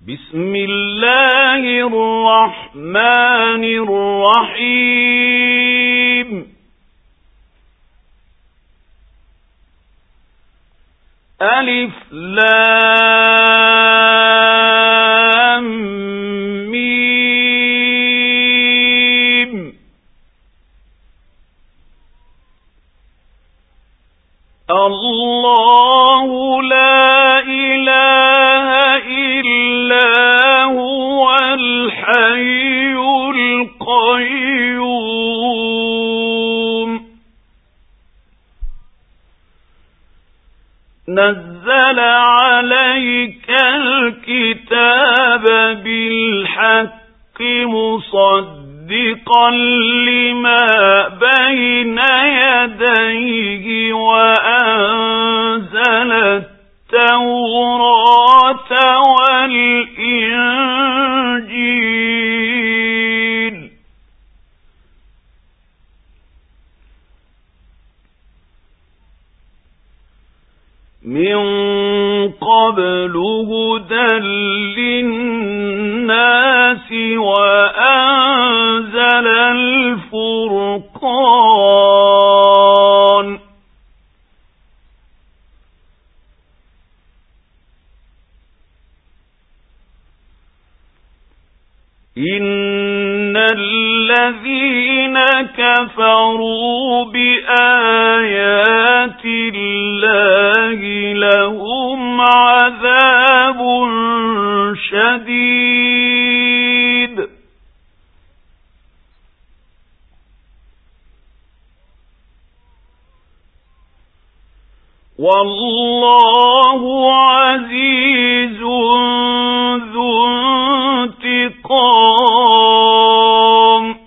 بسم الله الرحمن الرحيم ألف لام ميم الله لا إله إلا هو الحي القيوم نزل عليك الكتاب بالحق مصدقا لما بين يديه وأنزل التوراة والإنجيل من قبل هدى للناس وأنزل الفرقان إن الذين كفروا بآيات الله لهم عذاب شديد والله عزيز ذو انتقام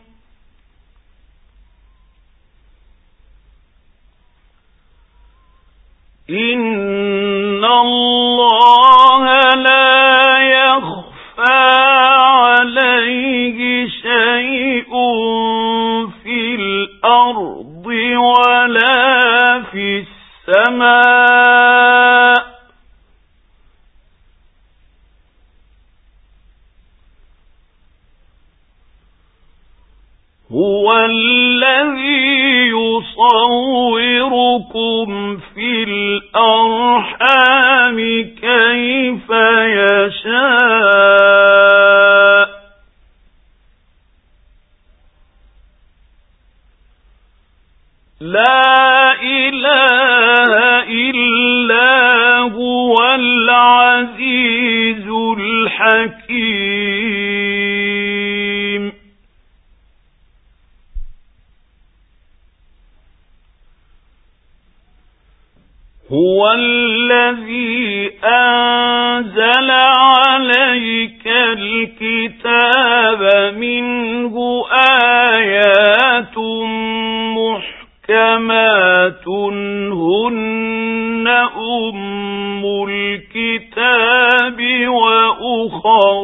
إن الله لا يخفى عليه شيء في الأرض ولا في السماء هو الذي يصوركم في الأرحام كيف يشاء لا إله إلا هو العزيز الحكيم هو الذي أنزل عليك الكتاب منه آيات محكمات هن أم الكتاب وأخر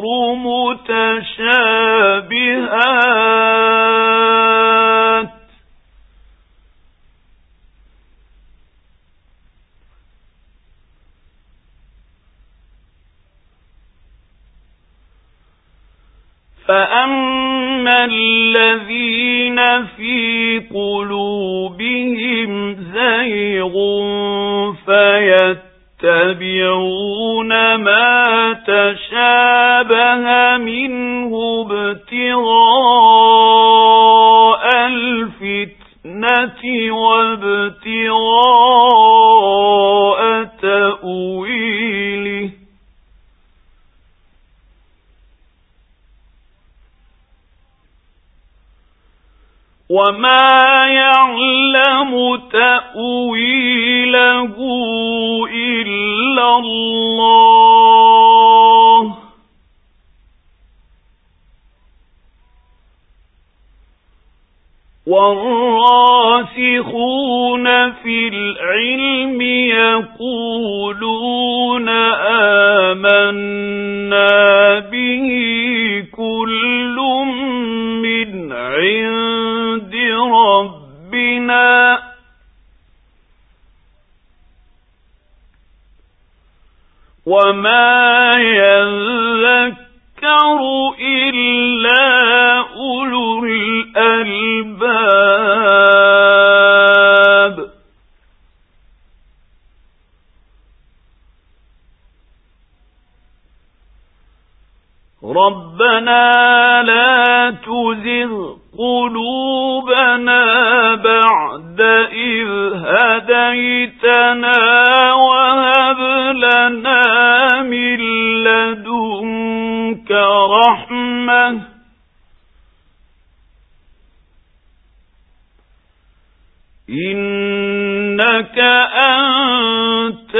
متشابهات فأما الذين في قلوبهم زيغ فيتبعون ما تشابه منه ابتغاء الفتنة وابتغاء تأويله وما يعلم تأويله إلا الله والراسخون في العلم يقولون آمنا به كل من عند ربنا وما يذكر إلا أولو الألباب. ربنا لا تزغ قلوبنا بعد إذ هديتنا وهب لنا من لدنك رحمة إنك أنت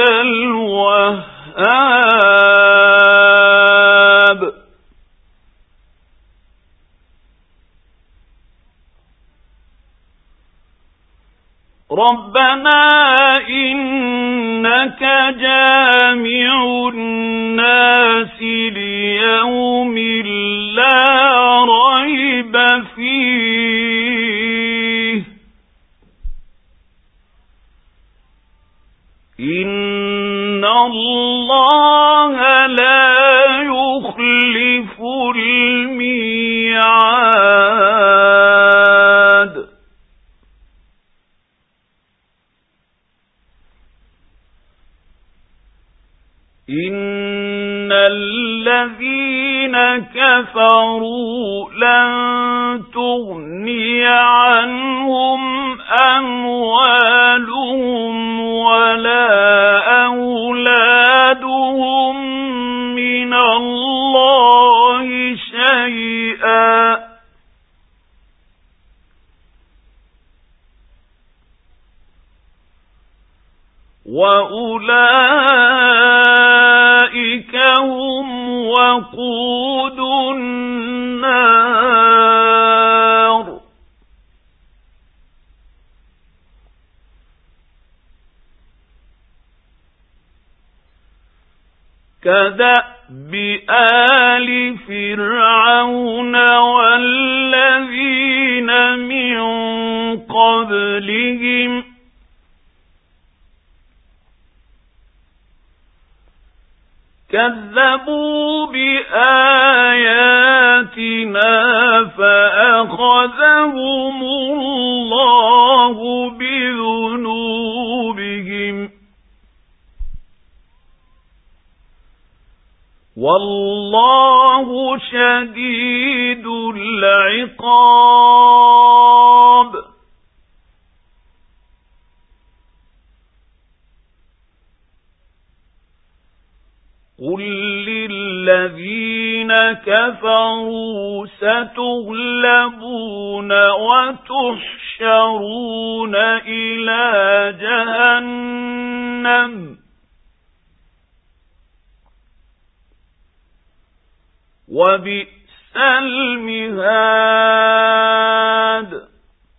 الوهاب. ربنا إنك جامع الناس ليوم لا ريب فيه إن الله لا يخلف الميعاد. إن الذين كفروا لن تغني عنهم أموالهم ولا أولادهم من الله شيئا وأولئك هم وقود النار. كدأب آل فرعون والذين من قبلهم كذبوا بآياتنا فأخذهم الله بذنوبهم والله شديد العقاب. قل للذين كفروا ستغلبون وتحشرون إلى جهنم وبئس المهاد.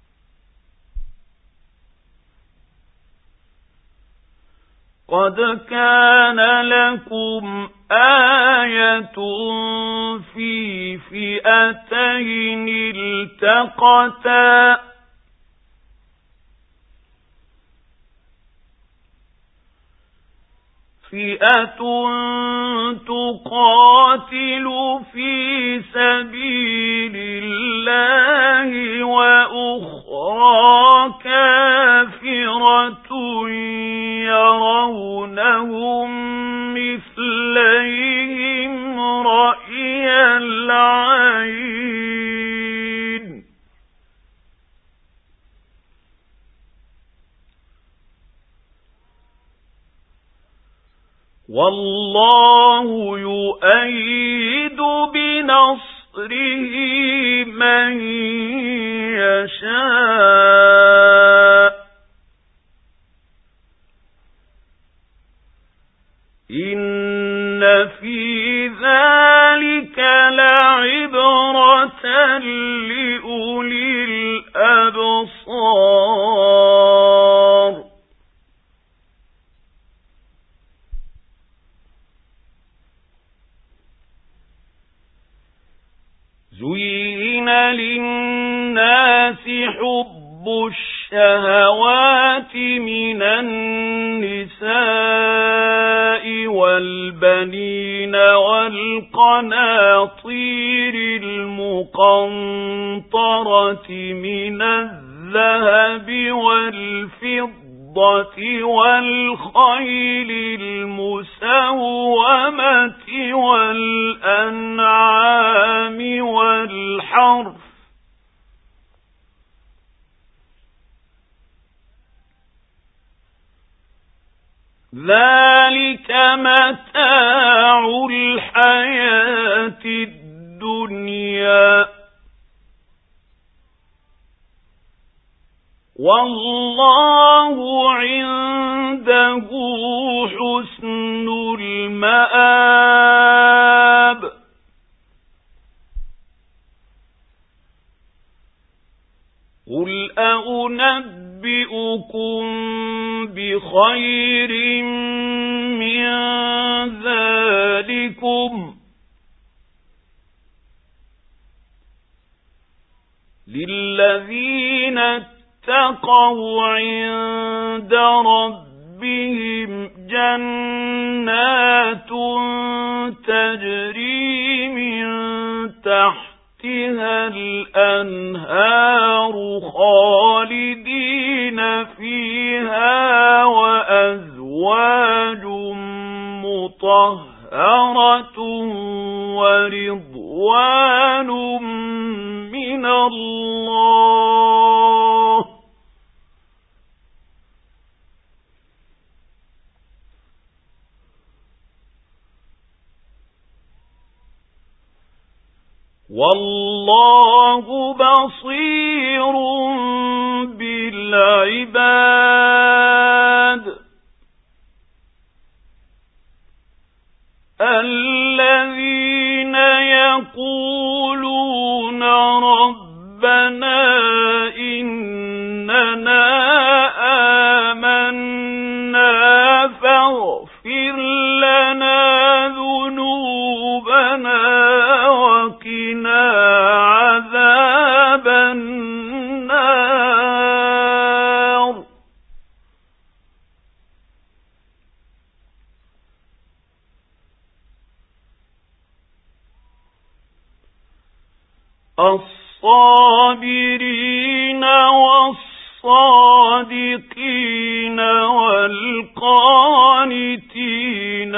قد كان لكم آية في فئتين التقتا فئة تقاتل في سبيل الله وأخرى كافرة يرونهم مثليهم رأي العين والله يؤيد بنصره من يشاء إن في ذلك لعبرة لأولي الأبصار. زين للناس حب الشهوات من النساء والبنين والبنين والقناطير المقنطرة من الذهب والفضة والخيل المسومة والأنعام والحرث ذلك متاع الحياة الدنيا والله عنده حسن المآب قل أنبئكم بخير من ذلكم للذين اتقوا عند ربهم جنات تجري من تحتها الأنهار خالدين فيها وأزواج مطهرة ورضوان من الله والله بصير بالعباد الذين يقولون ربنا إننا آمنا فاغفر لنا ذنوبنا وقنا عذاب النار الصابرين والصادقين والقانتين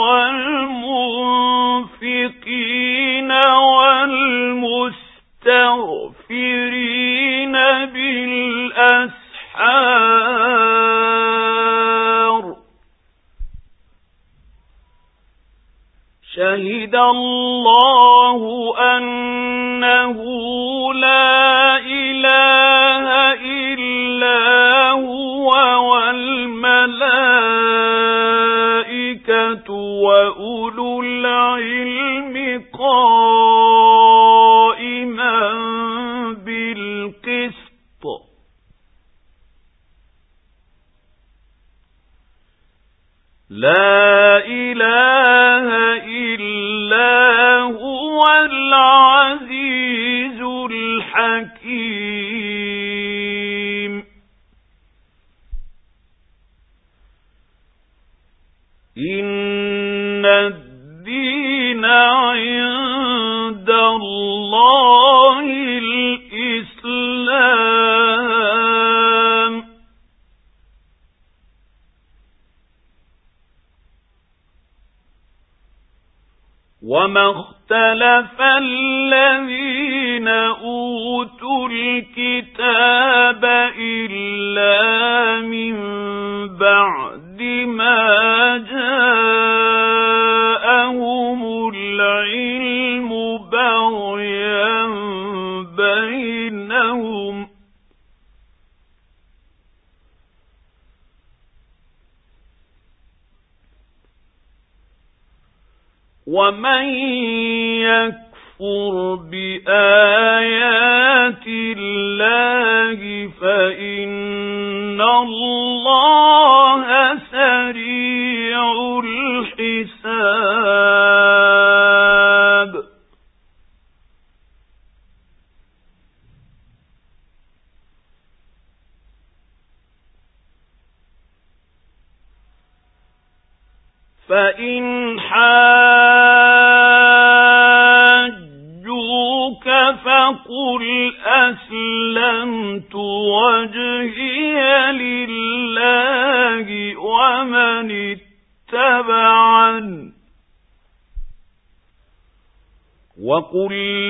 والمنفقين والمستغفرين بالأسحار شهد الله أنه لا إله إلا هو والملائكة وأولو العلم قائما بالقسط لا إله إلا هو العزيز الحكيم إن الدين عند الله الإسلام وما اختلف الذين أوتوا الكتاب إلا من بعد ما جاءهم العلم بغيا بينهم ومن يكفر بآيات الله فإن الله سريع الحساب فإن حاجوك فقل أسلمت وجهي لله ومن اتبعني وقل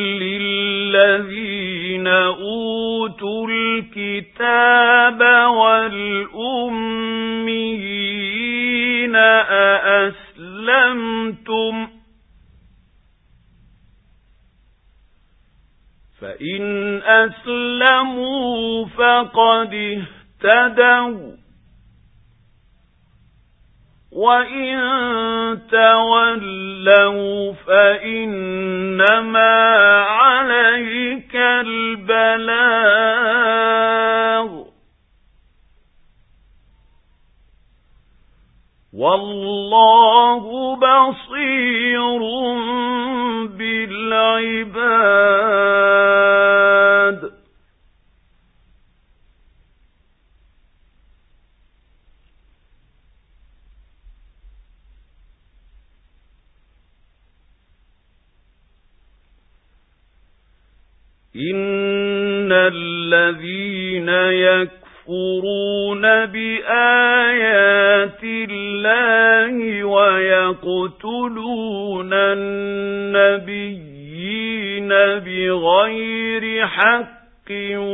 للذين أوتوا الكتاب والأميين أأسلمتم فإن أسلموا فقد اهتدوا وإن تولوا فإنما عليك البلاغ والله بصير بالعباد إن الذين يكفرون بآيات الله ويقتلون النبيين بغير حق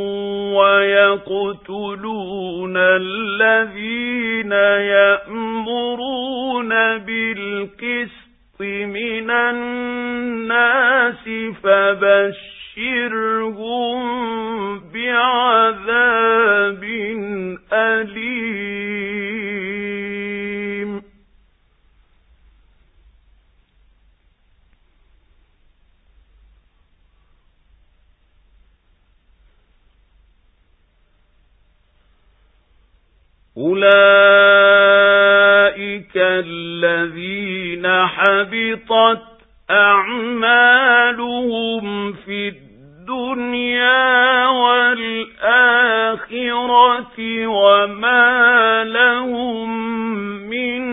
ويقتلون الذين يأمرون بالقسط من الناس فبشرهم بعذاب أليم أولئك الذين حبطت أعمالهم في الدنيا والآخرة وما لهم من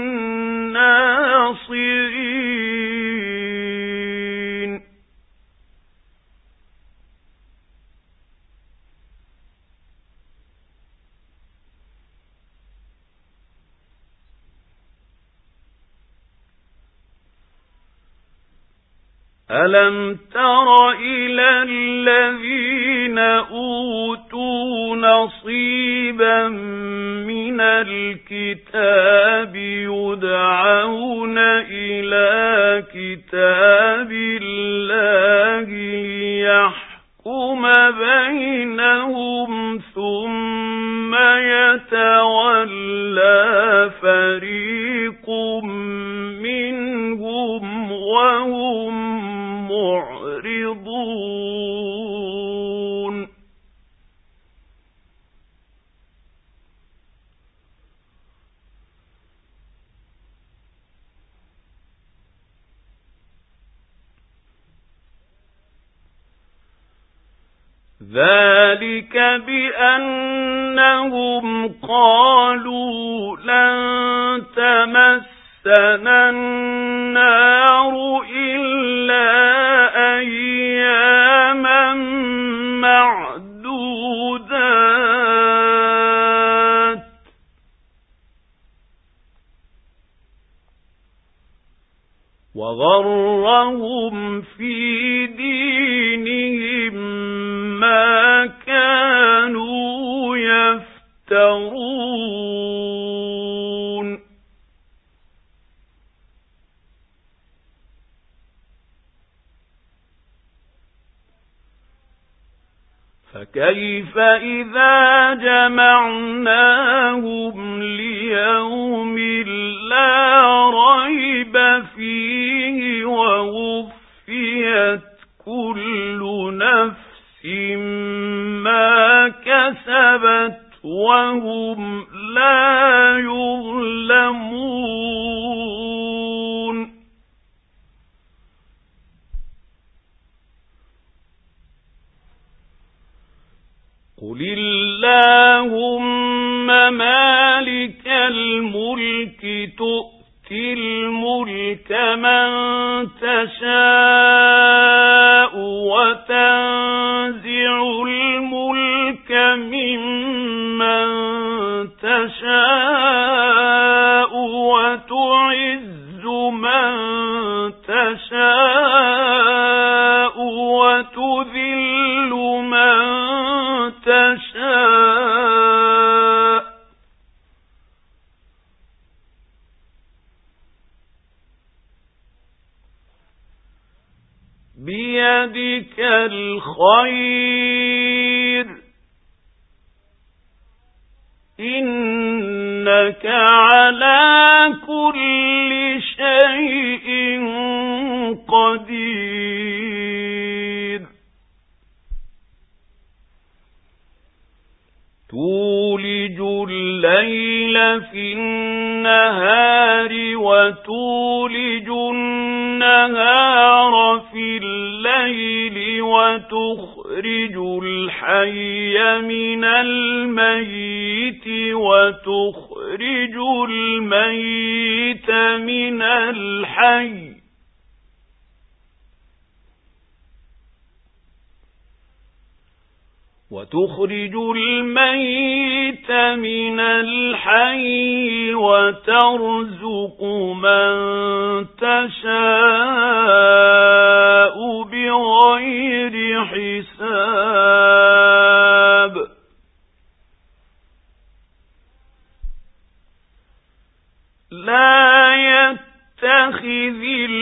ناصرين ألم تر إلى الذين أوتوا نصيبا من الكتاب يدعون إلى كتاب الله ليحكم بينهم ثم يتولى فريق منهم وهم معرضون ذلك بأنهم قالوا لن تمسنا النار إلا أياما معدودات وغرهم في دينهم ما كانوا يفترون فكيف إذا جمعناهم ليوم لا ريب فيه ووفيت كل نفس ما كسبت وهم لا يظلمون قل اللهم مالك الملك تؤتي الملك من تشاء وتنزع الملك ممن تشاء وتعز من تشاء وتذل من تشاء بيدك الخير إنك على كل شيء قدير تولج الليل في النهار وتولج النهار في الليل وتخرج الحي من الميت وتخرج الميت من الحي وتخرج الميت من الحي وترزق من تشاء بغير حساب لا يتخذ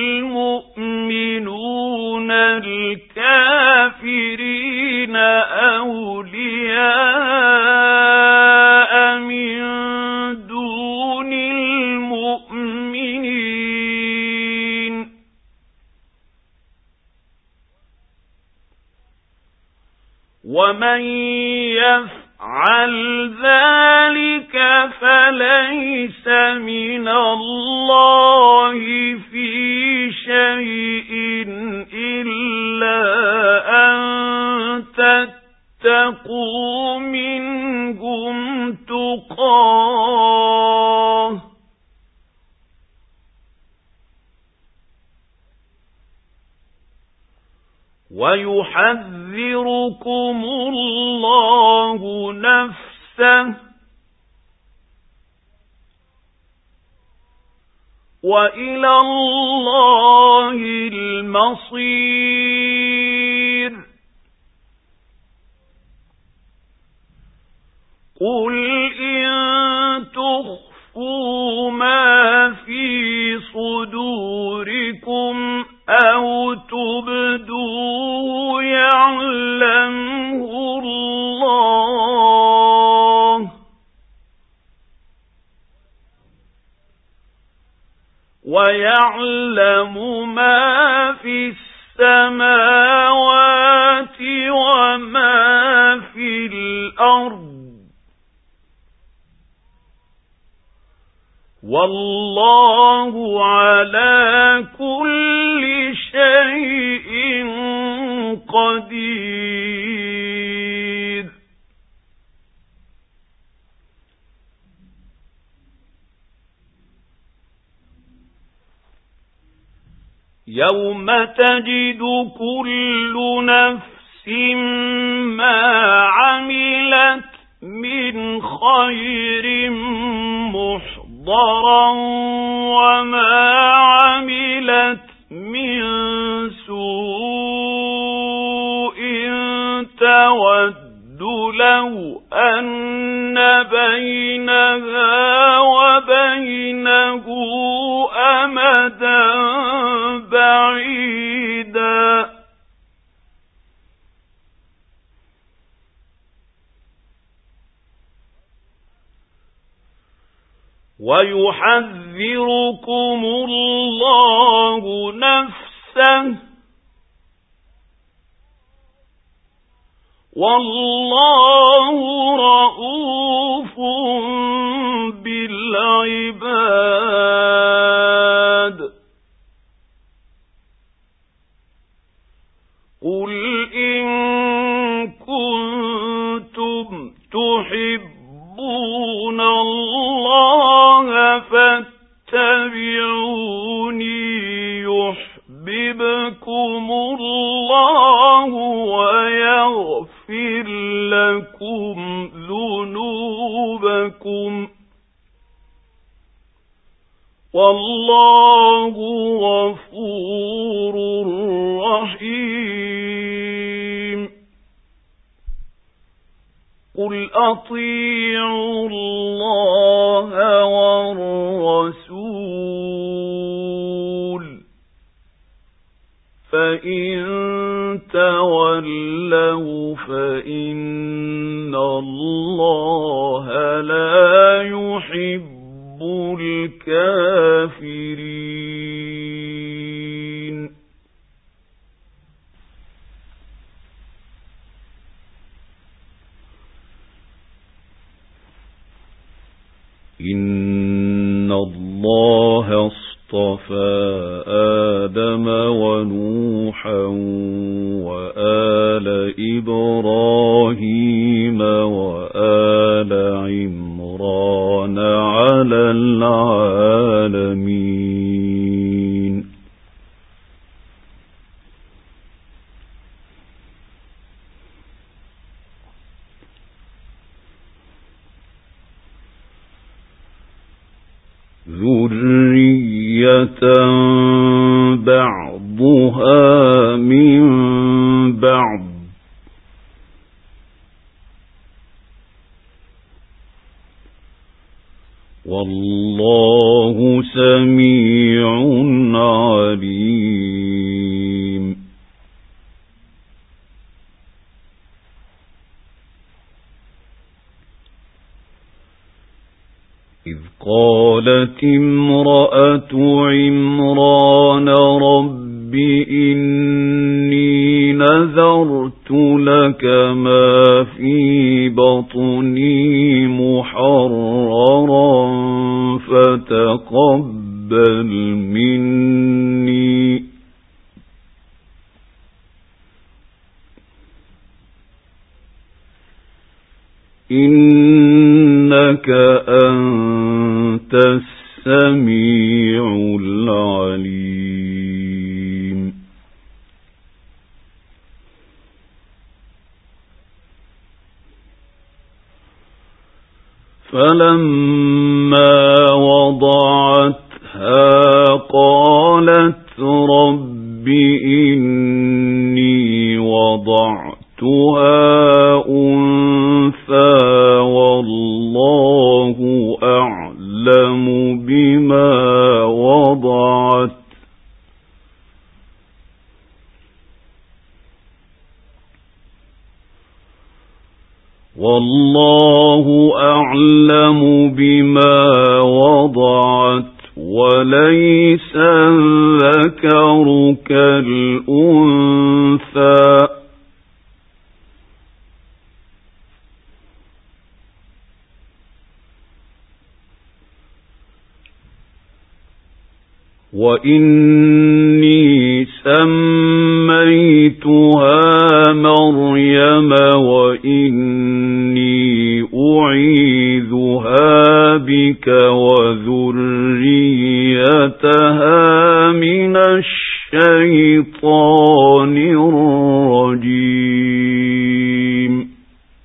المؤمنون الكافرين أولياء من دون المؤمنين ومن يفعل ذلك فليس من الله في شيء إلا أن تتقوا منهم تقاه ويحذركم الله نفسه وإلى الله المصير قل إن تخفوا ما في صدوركم أو تبدوه يعلمه الله ويعلم ما في السماوات وما في الأرض والله على كل شيء قدير يوم تجد كل نفس ما عملت من خير محضرا وما عملت من سوء تود لو أن بينها وبينه أمدا بعيدا ويحذركم الله نفسه والله رؤوف بالعباد قل إن كنتم تحبون الله فاتبعوني والله غفور رحيم. قل أطيعوا الله والرسول فإن تولوا فإن الله لا يحب الكافرين. إن الله اصطفى آدم ونوحا وآل إبراهيم وآل عمران على العالمين. ذرية بعضها من بعض والله سميع عليم. إذ قالت امرأة عمران رب إني نذرت لك ما في بطني محررا فتقبل مني إنك أنت السميع العليم. فلما وضعتها قالت رب إني وضعتها أنثى والله أعلم بما وضعت وليس الذكر كالأنثى وإني سميتها مريم وإني أعيذها بك وذريتها من الشيطان الرجيم.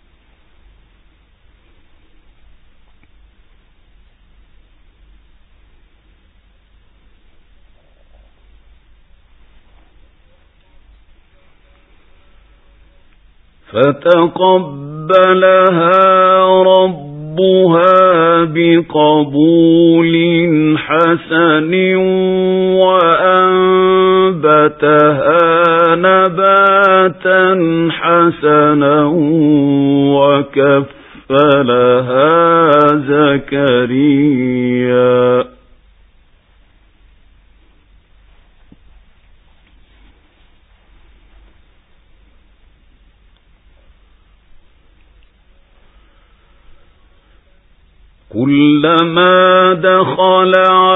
فتقبلها ربها بقبول حسن وأنبتها نباتا حسنا وكفلها زكريا كلما دخل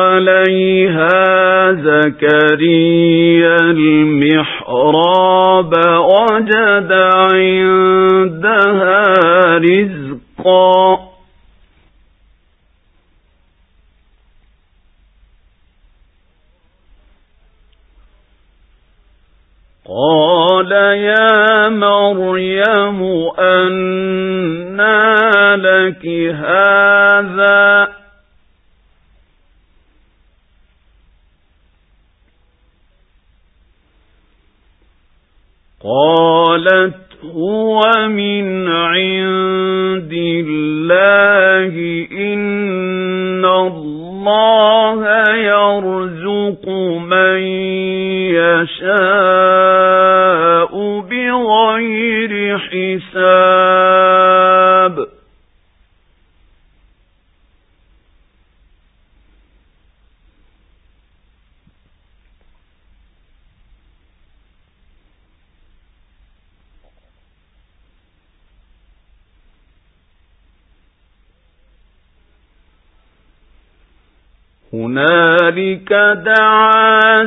عليها زكريا المحراب وجد عندها رزقا قال يا مريم أنى لك هذا قالت هو من عند الله إن الله يرزق من يشاء بغير حساب هنالك دعا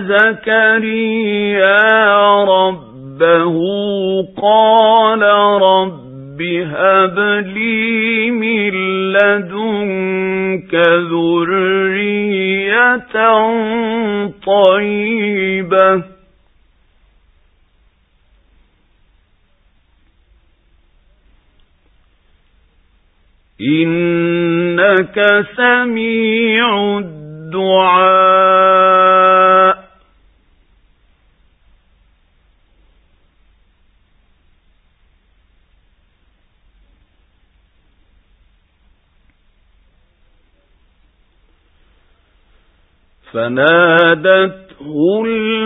زكريا ربه قال رب هب لي من لدنك ذرية طيبة إنك سميع الدعاء فنادته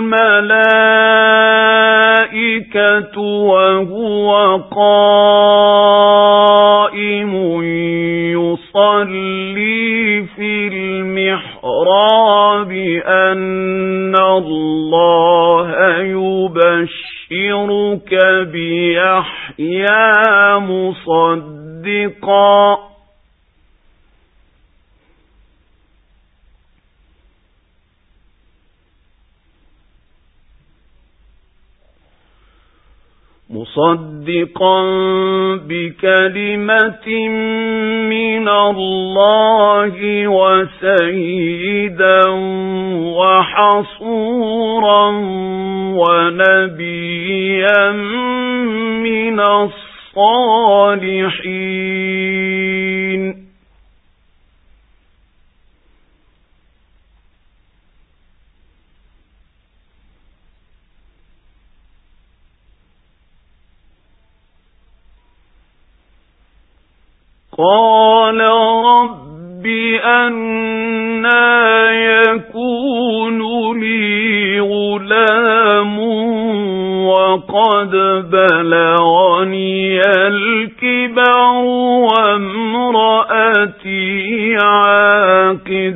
الملائكة وهو قائم يصلي في المحراب أن الله يبشرك بيحيى مصدقا بكلمة من الله وسيدا وحصورا ونبيا من الصالحين قال رب أنى يكون لي غلام وقد بلغني الكبر وامرأتي عاقر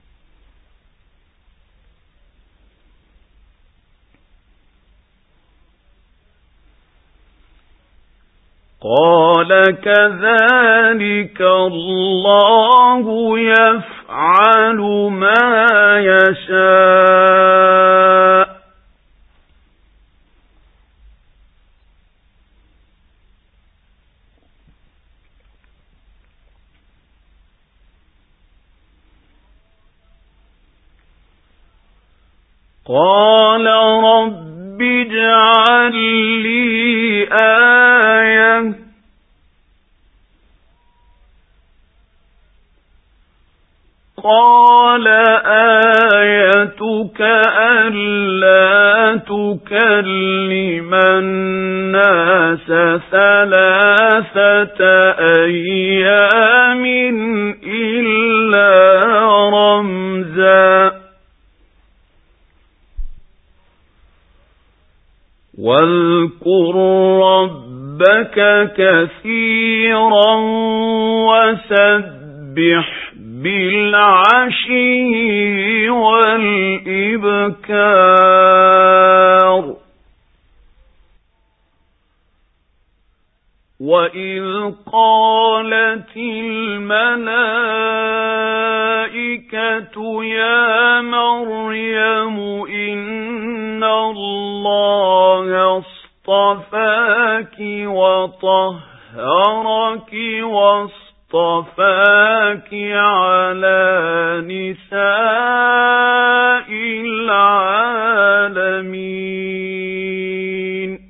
قال كذلك الله يفعل ما يشاء قال رب اجعل لي آية قال آيتك ألا تكلم الناس 3 أيام إلا رمزا واذكر ربك كثيرا وسبح بالعشي والإبكار وإذ قالت الملائكة يا مريم إن الله اصطفاك وطهرك واصطفاك على نساء العالمين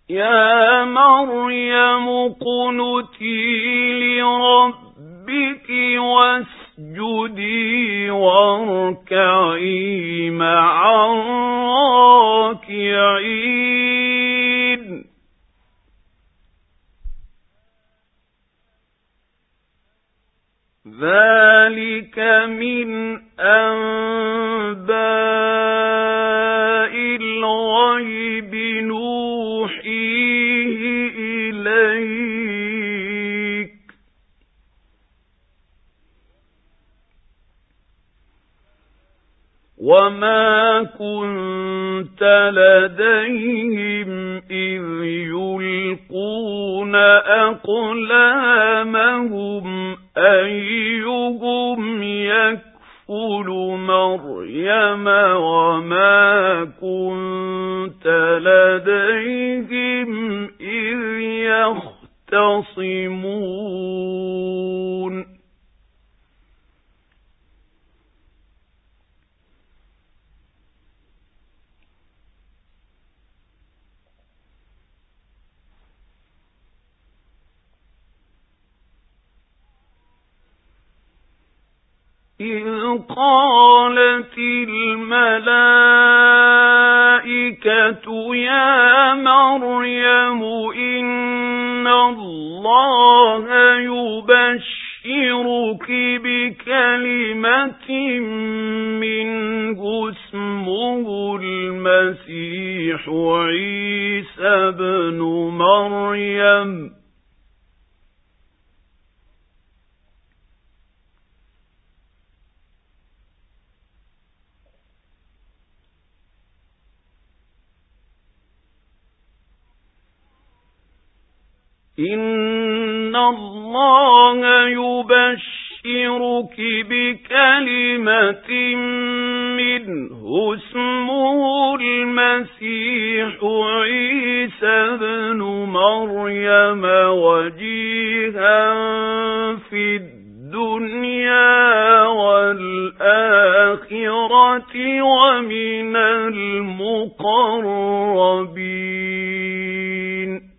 يا مريم اقنتي لربك واسجدي واركعي مع الراكعين ذلك من أنباء الغيب نوحيه إليك وما كنت لديهم إذ يلقون أقلامهم أيهم يكفل مريم وما كنت لديهم إذ يختصمون إذ قالت الملائكة يا مريم إن الله يبشرك بكلمة منه اسمه المسيح عيسى ابن مريم إن الله يبشرك بكلمة منه اسمه المسيح عيسى ابن مريم وجيها في الدنيا والآخرة ومن المقربين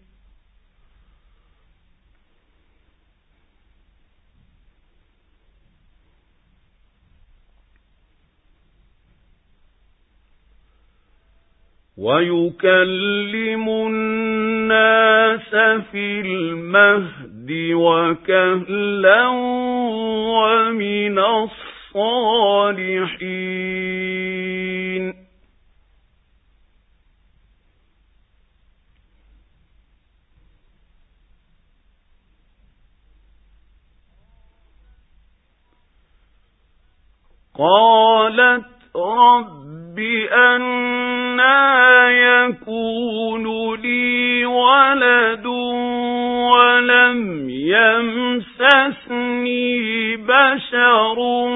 ويكلم الناس في المهد وكهلا ومن الصالحين قالت رب أنى يكون لي ولد ولم يمسسني بشر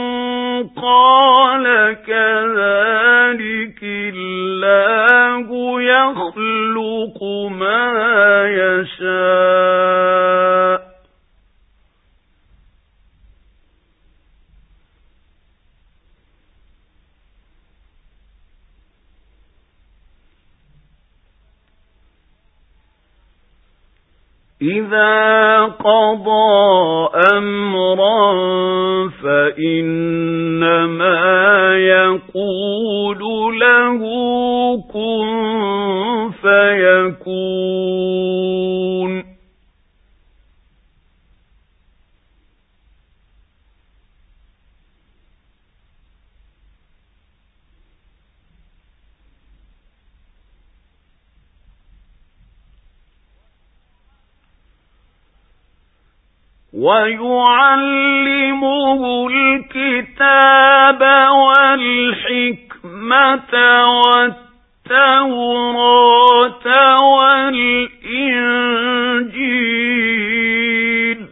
قال كذلك الله يخلق ما يشاء إذا قضى أمرا فإنما يقول له كن فيكون ويعلمه الكتاب والحكمة والتوراة والإنجيل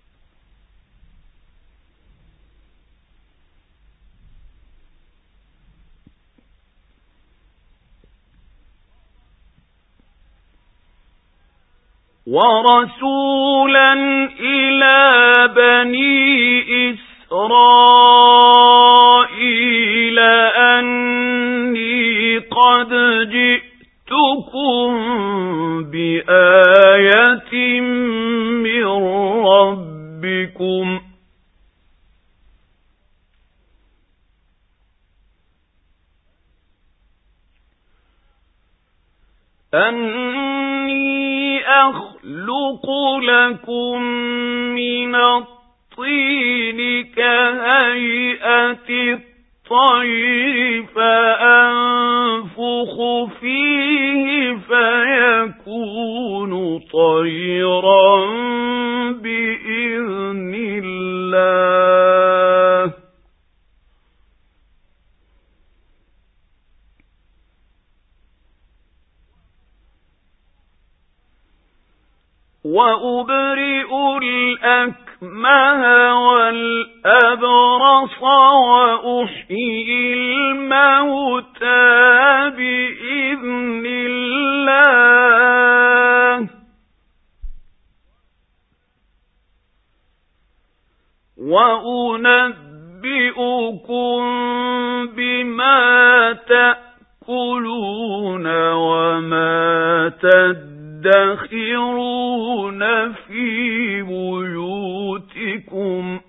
ورسولا إلى بني إسرائيل أني قد جئتكم بِآيَةٍ مِّن رَّبِّكُمْ أَنِّي أَخْلُقُ لَكُم مِّنَ الطِّينِ كَهَيْئَةِ الطَّيْرِ فَأَنفُخُ فِيهِ فَيَكُونُ طَيْرًا بِإِذْنِ اللَّهِ وَأُبْرِئُ الْأَكْمَهَ وَالْأَبْرَصَ وَأُحْيِي الْمَوْتَى بِإِذْنِ اللَّهِ وَأُنَبِّئُكُم بِمَا تَأْكُلُونَ وَمَا تَدَّخِرُونَ فِي بُيُوتِكُمْ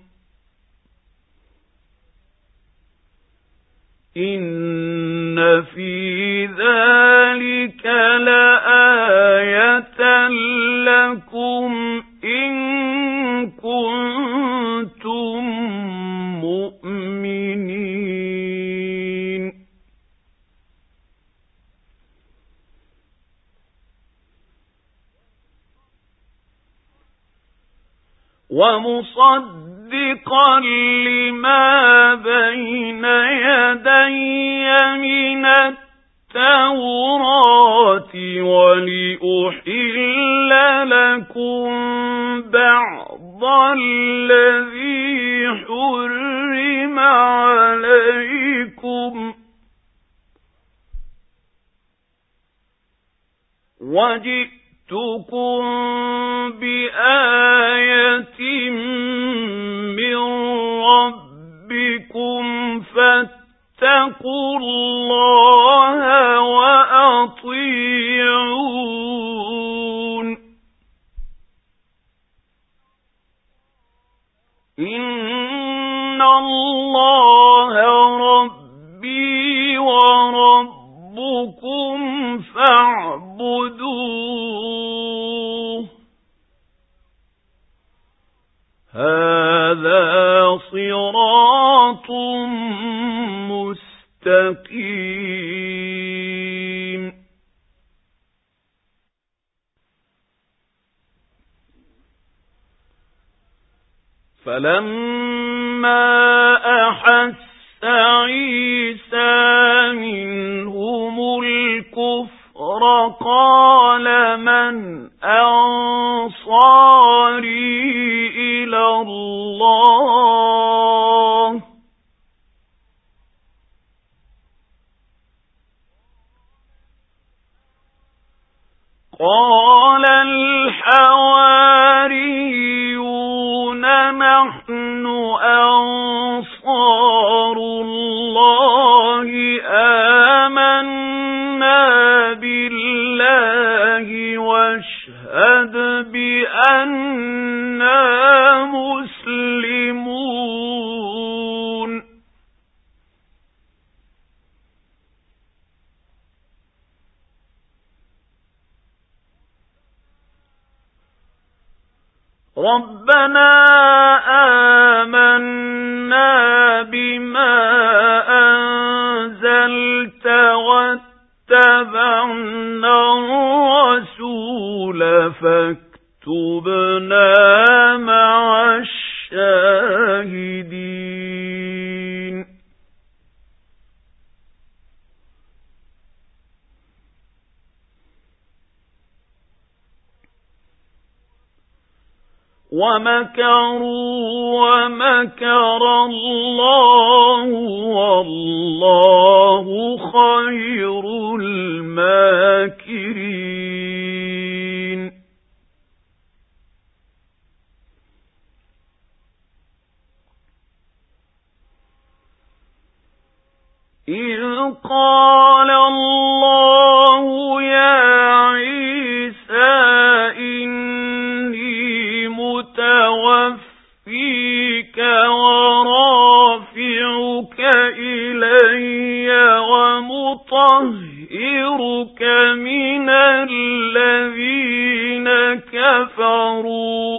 إِنَّ فِي ذَلِكَ لَآيَةً لَكُمْ إِن كُنتُم مُّؤْمِنِينَ وَمُصَدِّقًا لِّمَا بَيْنَ يَدَيَّ مِنَ التَّوْرَاةِ وَلِأُحِلَّ لَكُم بَعْضَ الَّذِي حُرِّمَ عَلَيْكُمْ وَجِئْتُكُم بِآيَةٍ مِّن رَّبِّكُمْ فَاتَّقُوا اللَّهَ وَأَطِيعُونِ إِنَّ اللَّهَ رَبِّي وَرَبُّكُمْ فَاعْبُدُوهُ هَذَا صِرَاطٌ مُسْتَقِيمٌ فَلَمَّا أَحَسَّ عِيسَى مِنْهُمُ الْكُفْرَ قَالَ مَنْ أَنصَارِي إِلَى اللَّهِ قَالَ الْحَوَارِيُّونَ نَحْنُ أَنصَارُ اللَّهِ آمَنَّا بِاللَّهِ وَاشْهَدْ بِأَنَّا مُسْلِمُونَ رَبَّنَا آمَنَّا بِمَا أَنزَلْتَ وَاتَّبَعْنَا الرَّسُولَ فَاكْتُبْنَا مَعَ الشَّاهِدِينَ وَمَكَرُوا وَمَكَرَ اللَّهُ وَاللَّهُ خَيْرُ الْمَاكِرِينَ إِذْ قَالَ اللَّهُ وَنُطَهِّرُكَ مِنَ الَّذِينَ كَفَرُوا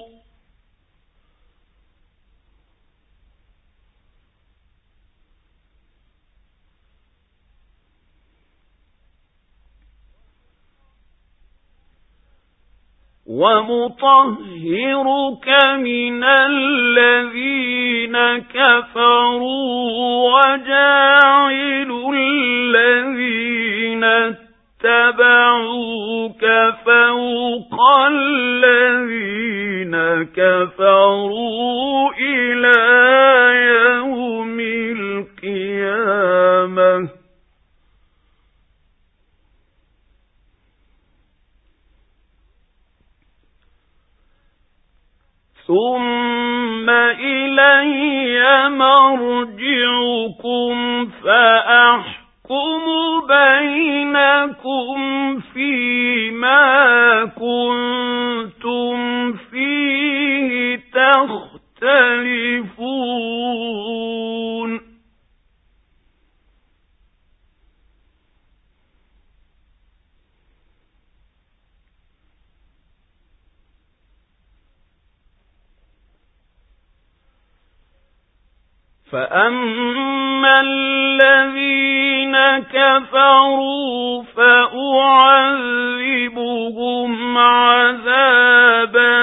وَجَاعِلُ الَّذِينَ اتَّبَعُوكَ فَوْقَ الَّذِينَ كَفَرُوا إِلَى يَوْمِ الْقِيَامَةِ ثُمَّ إِلَيَّ مَرْجِعُكُمْ فَأَحْكُمُ بَيْنَكُمْ فِيمَا كُنتُمْ فِيهِ تَخْتَلِفُونَ فَأَمَّا الَّذِينَ كَفَرُوا فَأُعَذِّبُهُمْ عَذَابًا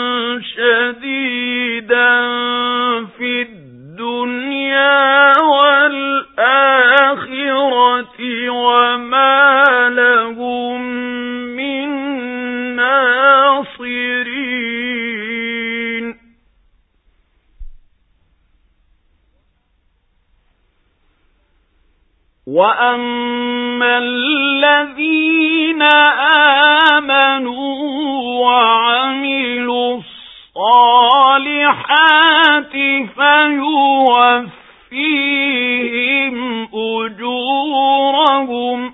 شَدِيدًا فِي الدُّنْيَا وَالْآخِرَةِ وَمَا لَهُم مِّن نَّاصِرِينَ وَأَمَّا الَّذِينَ آمَنُوا وَعَمِلُوا الصَّالِحَاتِ فَيُوَفِّيهِمْ أُجُورَهُمْ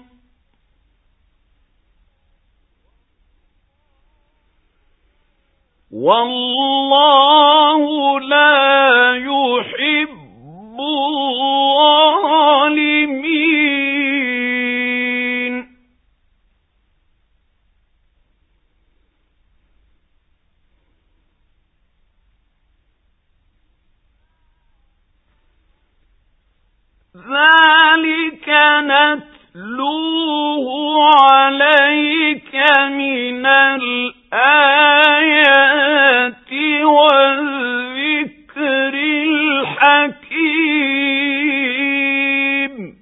وَاللَّهُ لَا يُحِبُّ الظَّالِمِينَ ذَلِكَ نَتْلُوهُ عَلَيْكَ مِنَ الْآيَاتِ وَالذِّكْرِ الْحَكِيمِ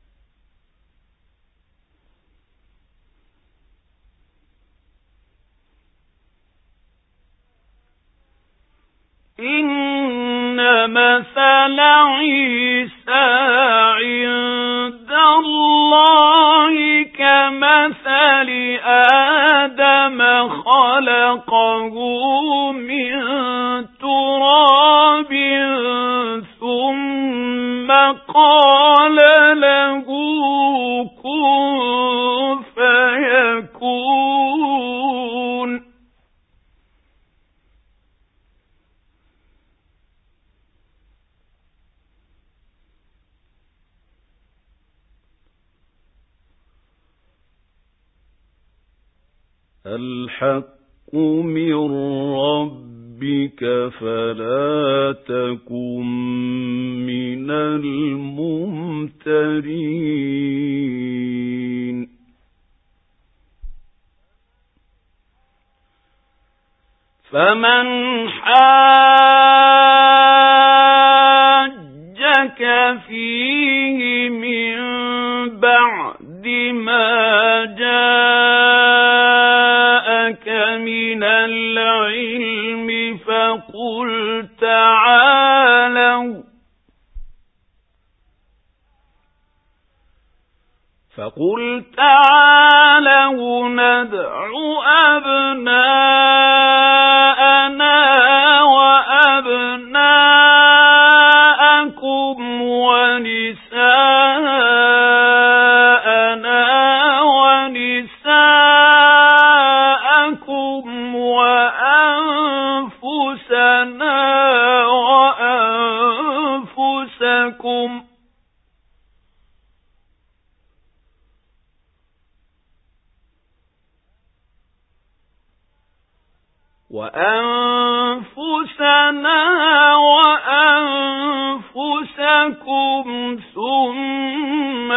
إِنَّ مَثَلَ عِيسَى عِندَ اللَّهِ كَمَثَلِ آدَمَ خَلَقَهُ مِن تُرَابٍ ثُمَّ قَالَ لَهُ كُن فَيَكُونُ الْحَقُّ مِنْ رَبِّكَ فَلَا تَكُنْ مِنَ الْمُمْتَرِينَ فَمَنْ حَاجَّكَ فِيهِ مِنْ بَعْدِ مَا جَاءَكَ مِنَ الْعِلْمِ فَقُلْ تَعَالَوْا نَدْعُ أَبْنَاءَنَا وَأَبْنَاءَكُمْ وَنِسَاءَنَا وَنِسَاءَكُمْ وَأَنفُسَنَا وَأَنفُسَكُمْ وأنفسنا وأنفسكم ثم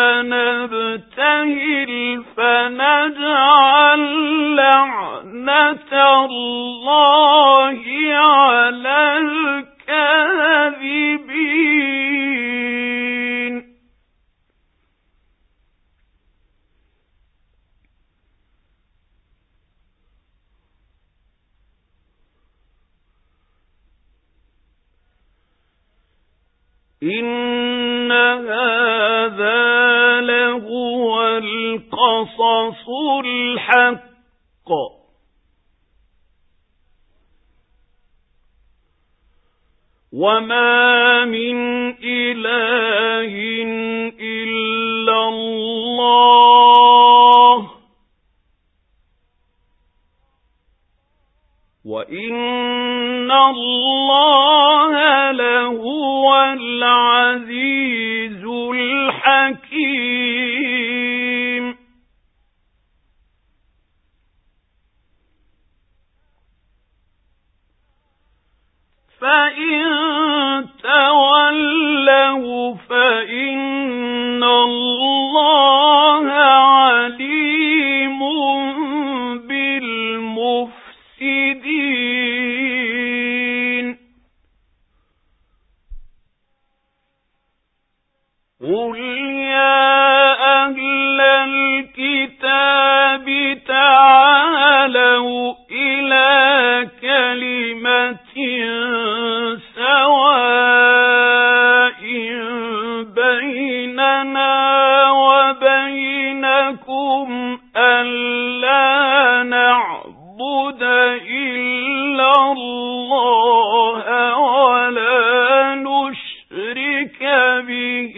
نبتهل فنجعل لعنة الله على الكاذبين. إن هذا لهو القصص الحق وما من إله إلا الله وإن الله لهو العزيز الحكيم. فإن تولوا فإن الله عليم بالمفسدين. قل يا أهل الكتاب تعالوا إلى كلمة سواء بيننا وبينكم ألا نعبد إلا الله ولا نشرك به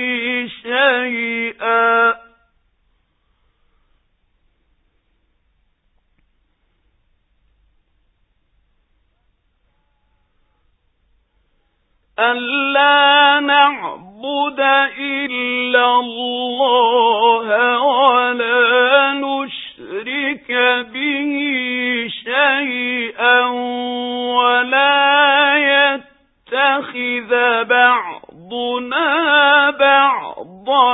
شيئا ألا نعبد إلا الله ولا نشرك به شيئا ولا يتخذ بعضنا بعضا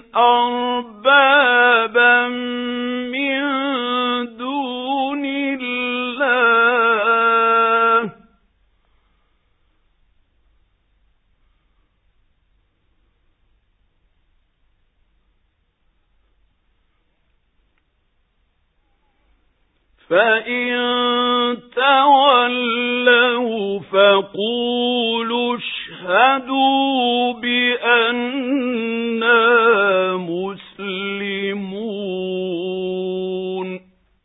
أربابا من دون الله فإن تولوا فقولوا اشهدوا بأننا مسلمون.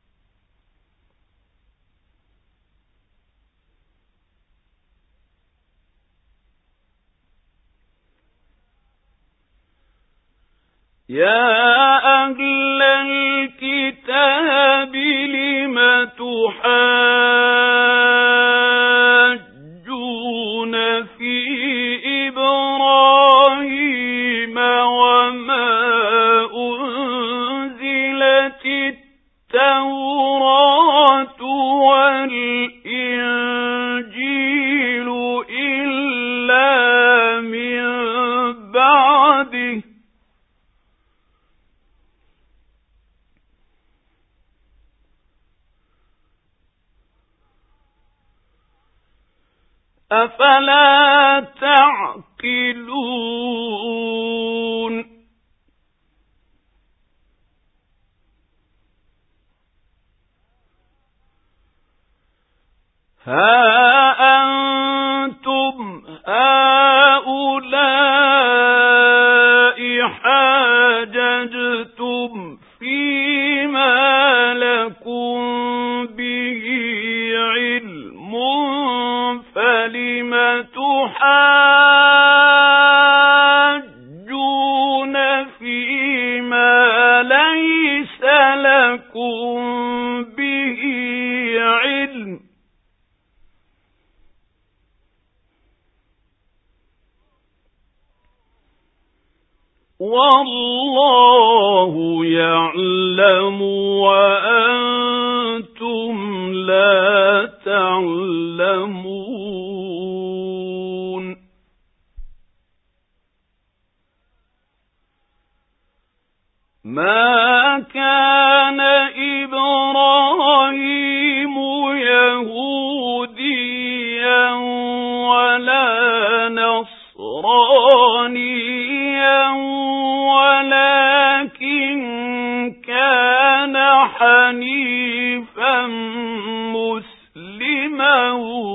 يا أهل الكتاب لم تحاجون في إبراهيم وما أنزلت التوراة والإنجيل إلا من بعده أفلا تعقلون. ها أنتم هؤلاء حاججتم فيما لكم به علم فلم تحاجون فيما ليس لكم به علم والله يعلم وأنتم لا ما كان إبراهيم يهوديا ولا نصرانيا ولكن كان حنيفا مسلما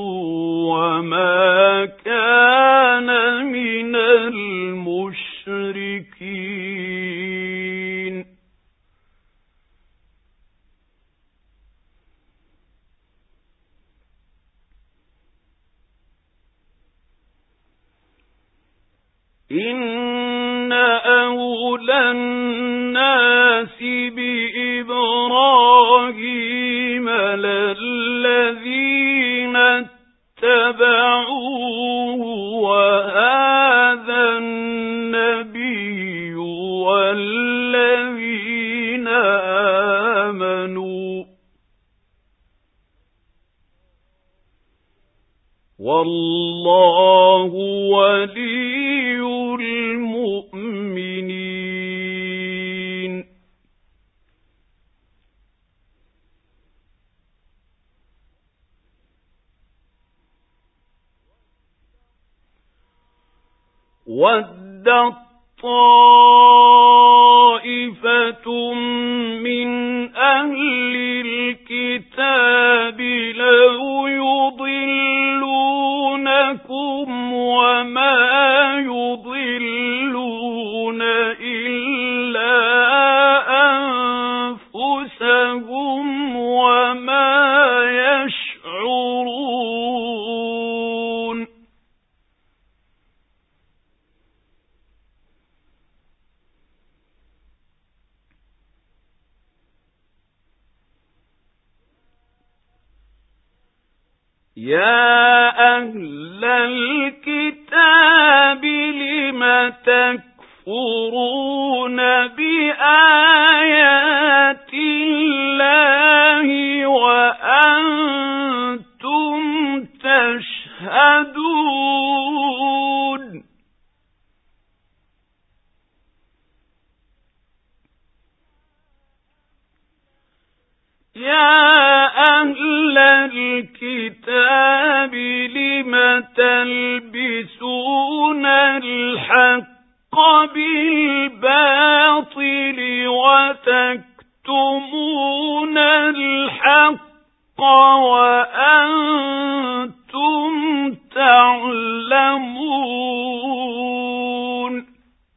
وما كان من المشركين. إن أولى الناس بإبراهيم للذين اتبعوه وهذا النبي والذين آمنوا والله ولي المؤمنين. وَدَّت طَّائِفَةٌ مِّنْ أَهْلِ الْكِتَابِ لَوْ يُضِلُّونَكُمْ وَمَا يُضِلُّونَ إِلَّا أَنفُسَهُمْ وَمَا يَشْعُرُونَ. يا أهل الكتاب لم تكفرون بآيات الله وأنتم تشهدون. يا أهل الكتاب لم تلبسون الحق بالباطل وتكتمون الحق وأنتم تعلمون.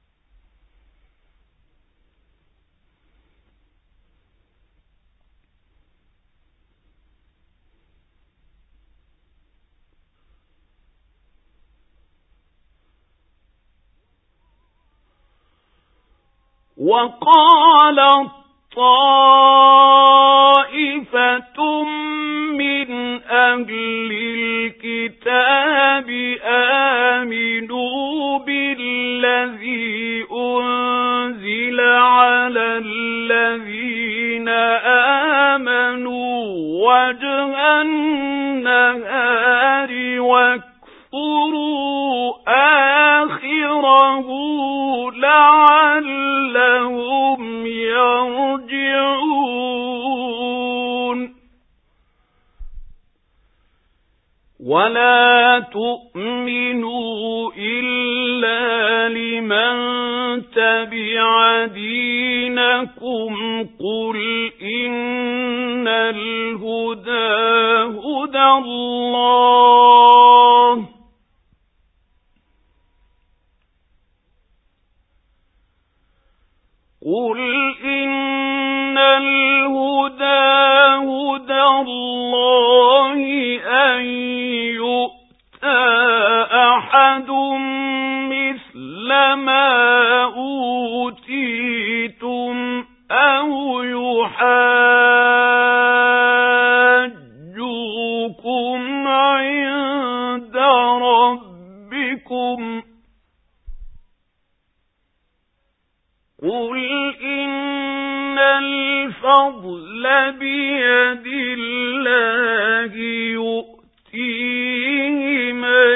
وقال طائفة من أهل الكتاب آمنوا بالذي أنزل على الذين آمنوا وجه النهار واكفروا آخره لعلهم يرجعون. ولا تؤمنوا إلا لمن تبع دينكم قل إن الهدى هدى الله قل إن الهدى هدى الله أن يؤتى أحد مثل ما أوتيتم أو يحاجوكم عند ربكم قل إن الفضل بيد الله يؤتيه من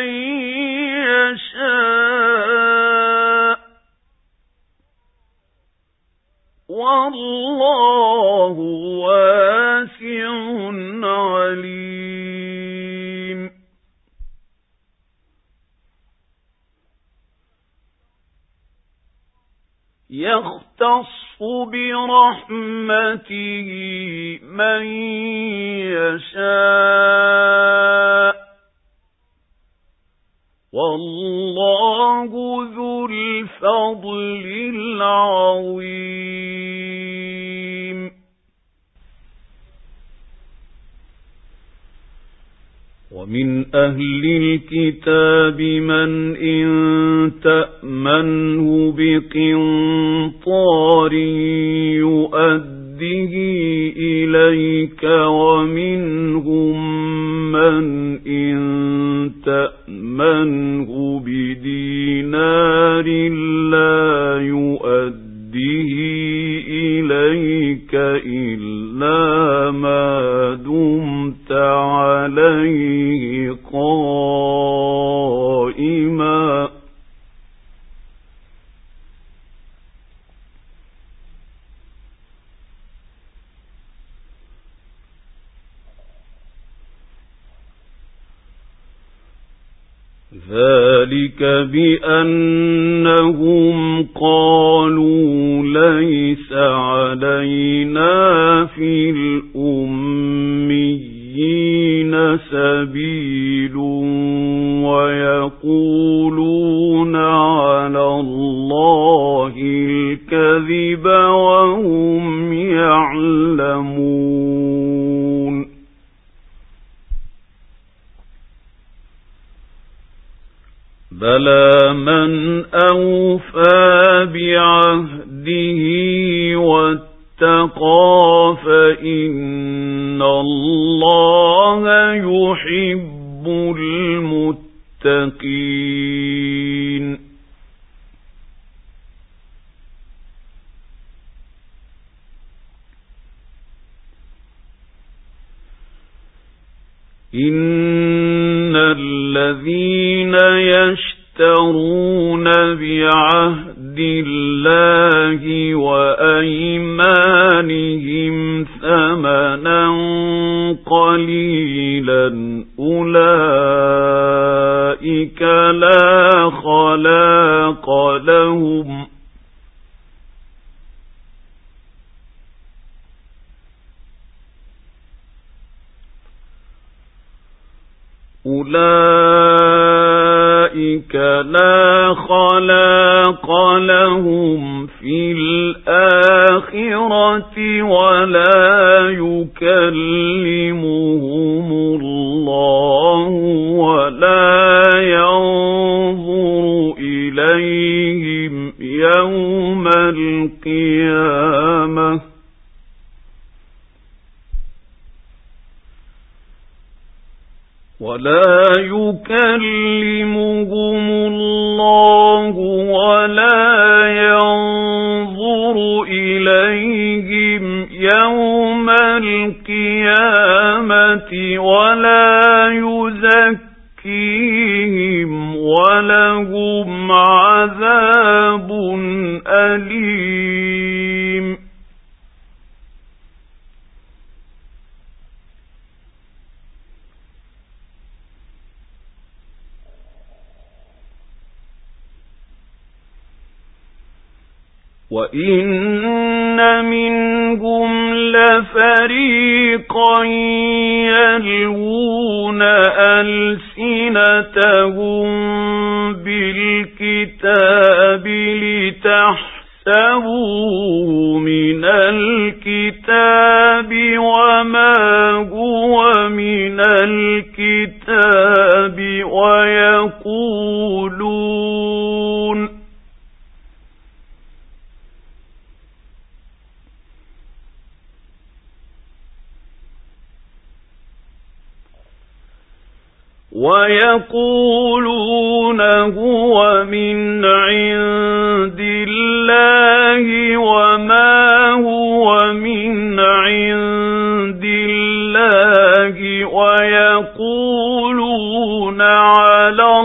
يشاء والله واسع عليم. يختص برحمته من يشاء والله ذو الفضل العظيم. ومن أهل الكتاب من إن تأمنه بقنطار يؤده إليك ومنهم من إن تأمنه بدينار لا يؤده إليك إلا ما دمت عليه قائما ذلك بأنهم قالوا ليس علينا في الأميين سبيل ويقولون على الله الكذب وهم يعلمون. بلى من أوفى بعهده واتقى فإن الله يحب المتقين. إن الذين يشترون بعهد الله وأيمانهم ثمنا قليلا أولئك لا خلاق لهم في الآخرة ولا يكلمهم الله ولا ينظر إليهم يوم القيامة ولا يزكيهم ولهم عذاب أليم. وَإِنَّ مِنْهُمْ لَفَرِيقًا يَلْوُونَ أَلْسِنَتَهُم بِالْكِتَابِ لِتَحْسَبُوهُ مِنَ الْكِتَابِ وَمَا هُوَ مِنَ الْكِتَابِ ويقولون هو من عند الله وما هو من عند الله ويقولون على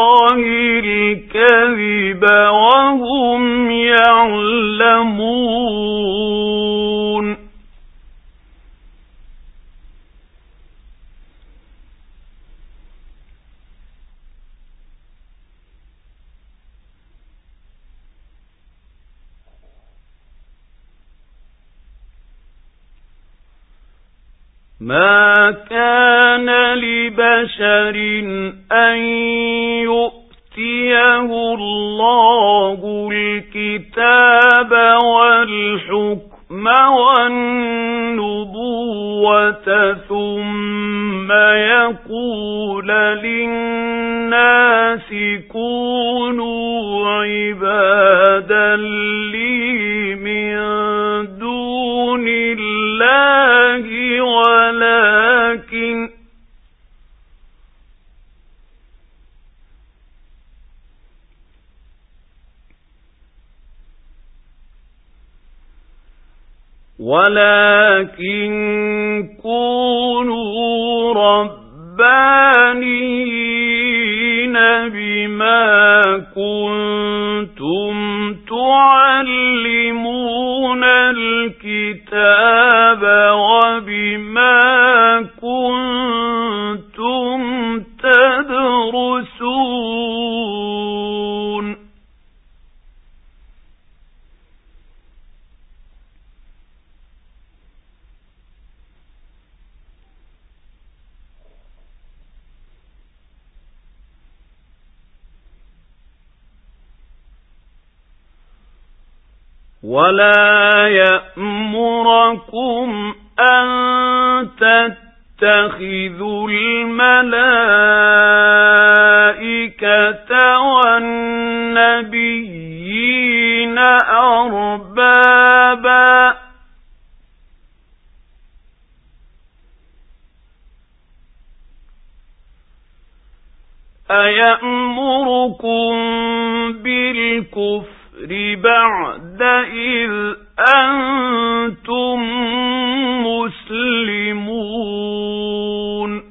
الله الكذب وهم يعلمون. ما كان لبشر أن يؤتيه الله الكتاب والحكم والنبوة ثم يقول للناس كونوا عبادا لي من دون الله ولكن كونوا ربانيين بما كنتم تعلمون الكتاب وبما كنتم تدرسون ولا يأمركم أن تتخذوا الملائكة والنبيين أربابا أيأمركم بالكفر بعد إذ أنتم مسلمون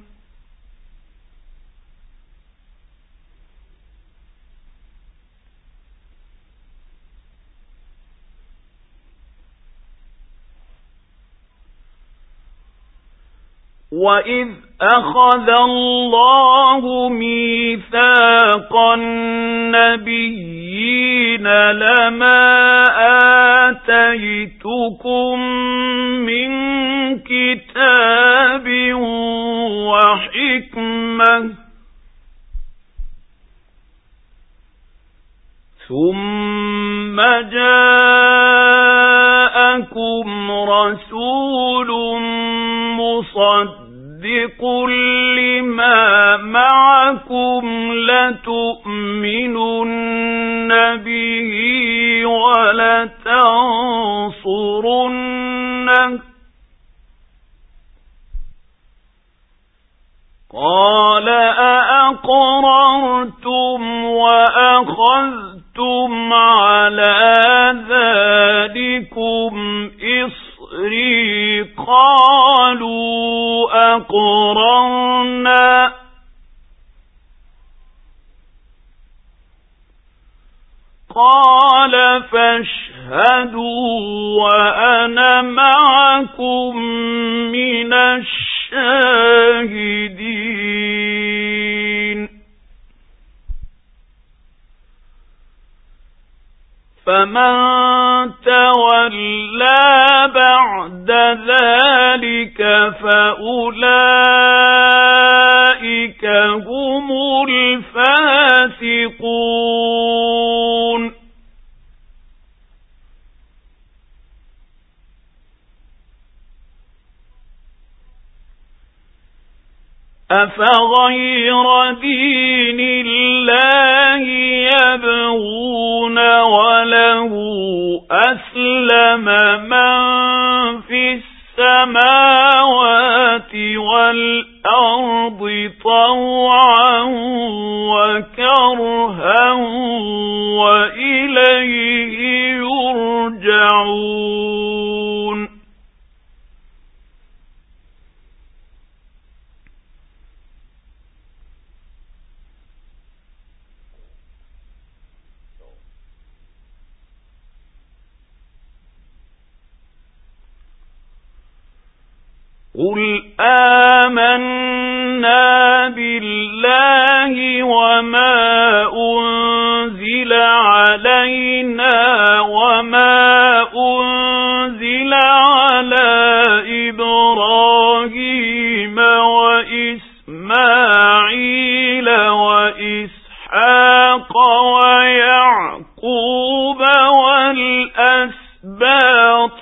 وَإِذْ أَخَذَ اللَّهُ مِيثَاقَ النَّبِيِّينَ لَمَا آتَيْتُكُم مِّن كِتَابٍ وَحِكْمَةٍ ثُمَّ جَاءَكُمْ رَسُولٌ مُصَدِّقٌ لِمَا مَعَكُمْ لَتُؤْمِنُنَّ بِهِ وَلَتَنصُرُنَّهُ قَالَ أَأَقْرَرْتُمْ وَأَخَذْتُمْ عَلَى ذَلِكُمْ إِصْرِي قَالُوا أَقْرَرْنَا قَالَ فَاشْهَدُوا وَأَنَا مَعَكُمْ مِنَ الشَّاهِدِينَ فَمَن تَوَلَّى بَعْدَ ذَلِكَ فَأُولَئِكَ هُمُ الْفَاسِقُونَ أَفَغَيْرَ دِينِ اللَّهِ يَبْغُونَ وَلَهُ أَسْلَمَ مَن فِي السَّمَاوَاتِ وَالْأَرْضِ طَوْعًا وَكَرْهًا وَإِلَيْهِ يُرْجَعُونَ قُلْ آمَنَّا بِاللَّهِ وَمَا أُنزِلَ عَلَيْنَا وَمَا أُنزِلَ عَلَى إِبْرَاهِيمَ الأسباط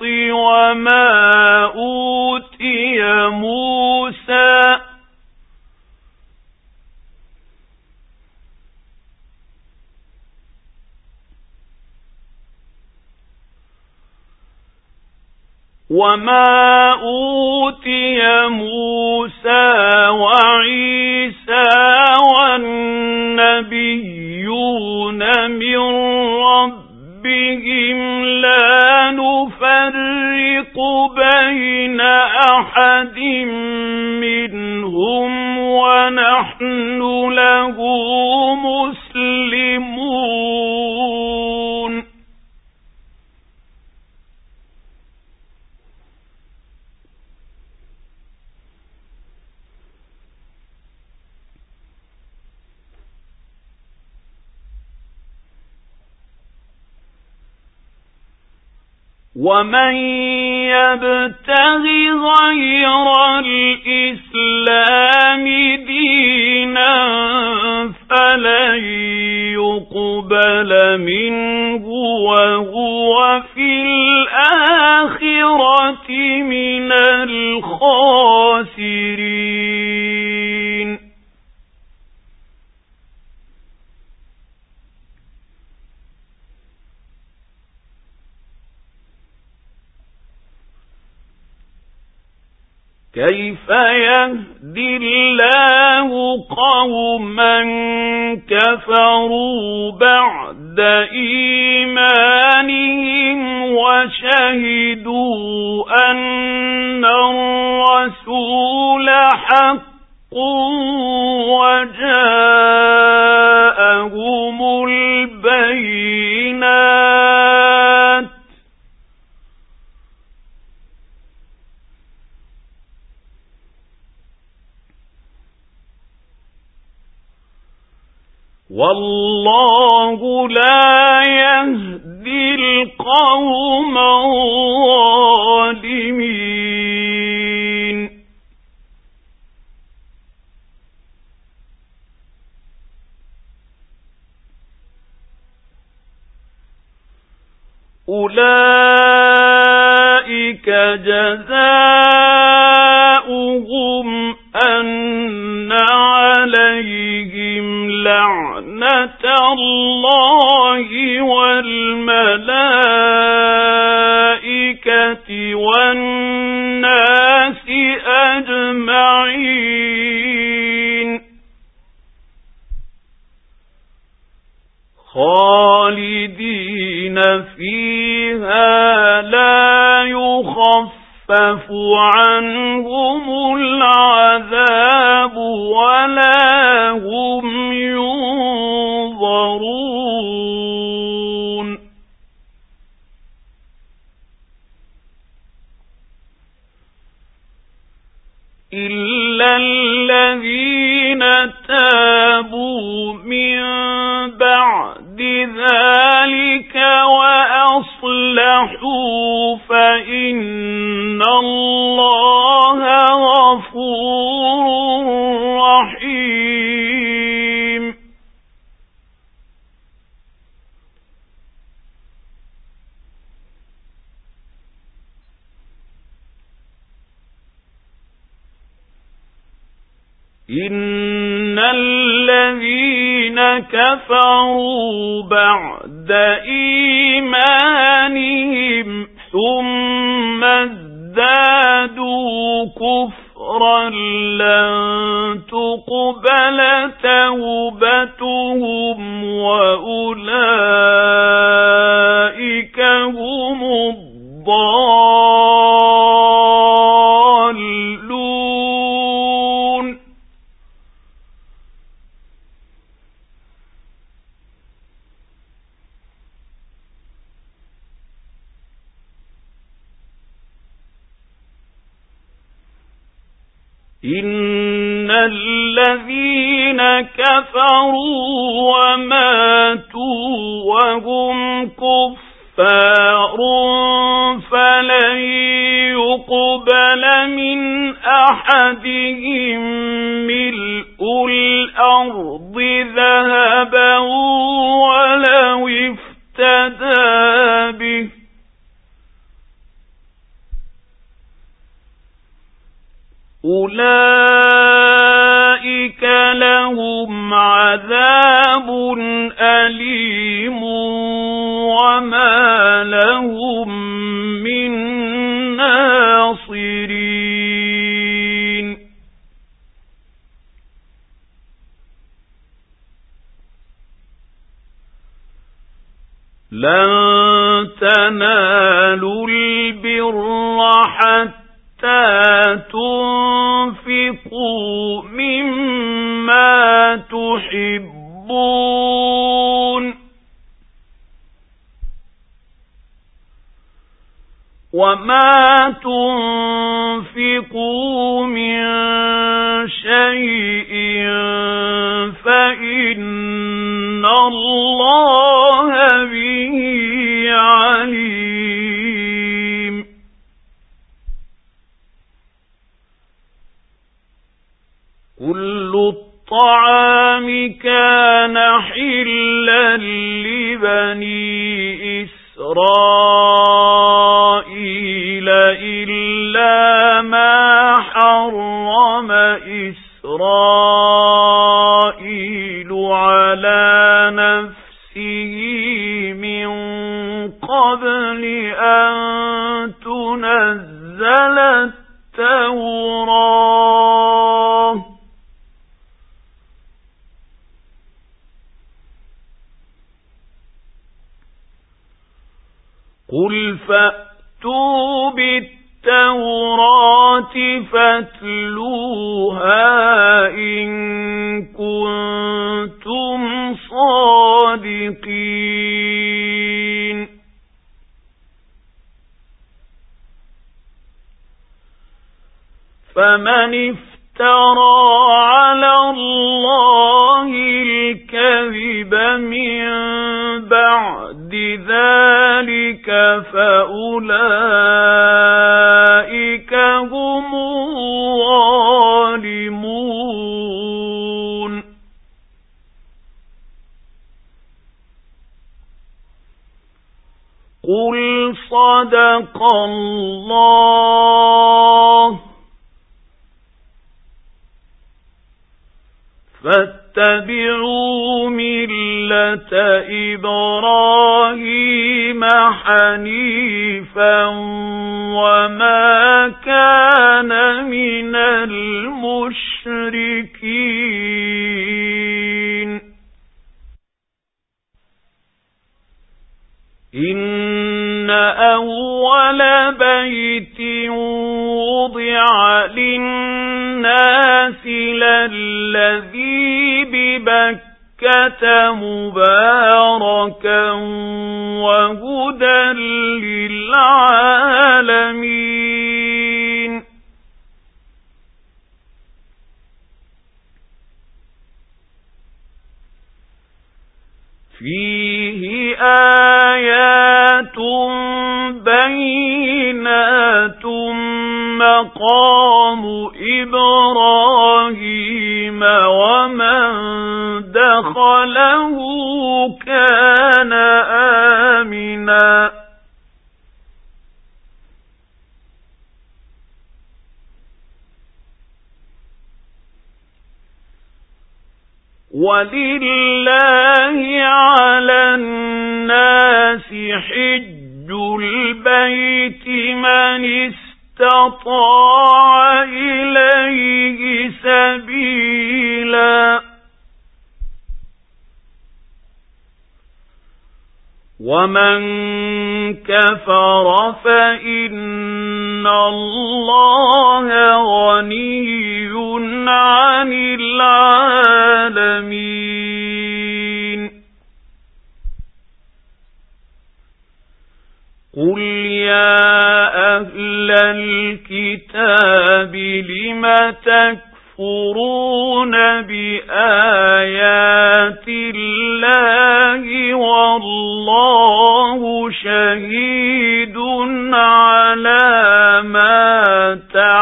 وما أوتي موسى وعيسى والنبيون من ربهم لا نفرق بين أحد منهم ونحن له مسلمون. ومن يبتغ غير الإسلام دينا فلن يقبل منه وهو في الآخرة من الخاسرين. كيف يهدي الله قوما كفروا بعد إيمانهم وشهدوا أن الرسول حق وجاءهم البينات والله لا يهدي القوم الظالمين. أولئك جزاؤهم أن عليهم لعنة الله والملائكة والناس أجمعين خالدين فيها لا يخفف عنهم العذاب ولا هم ينظرون. إلا الذين تابوا من بعد ذلك وأصلحوا فإن الله غفور رحيم. إن الذين كفروا بعد إيمانهم ثم ازدادوا كفرا لن تقبل توبتهم وأولئك هم الضالون. إن الذين كفروا وماتوا وهم كفار فلن يقبل من أحدهم ملء الأرض ذهبا ولو افتدى به أولئك لهم عذاب أليم وما لهم من ناصرين لن تنالوا البر حتى تنفقوا مما تحبون وما تنفقوا من شيء فإن الله به عليم كل الطعام كان حلا لبني إسرائيل إلا ما حرم إسرائيل على نفسه من قبل أن تنزل التوراة قل فأتوا بالتوراة فاتلوها إن كنتم صادقين فمن افترى على الله الكذب من بعد ذلك فأولئك هم الظالمون قل صدق الله فاتبعوا ملة إبراهيم حنيفا وما كان من المشركين إن أول بيت وضع للناس للذي ببكة مباركا وهدى للعالمين فيه آيات بينات مقام إبراهيم ومن دخله كان آمنا ولله على الناس حج البيت من استطاع إليه سبيلا ومن كفر فإن الله غني عن العالمين قل يا أهل الكتاب لم تكفرون بآيات الله والله شهيد على ما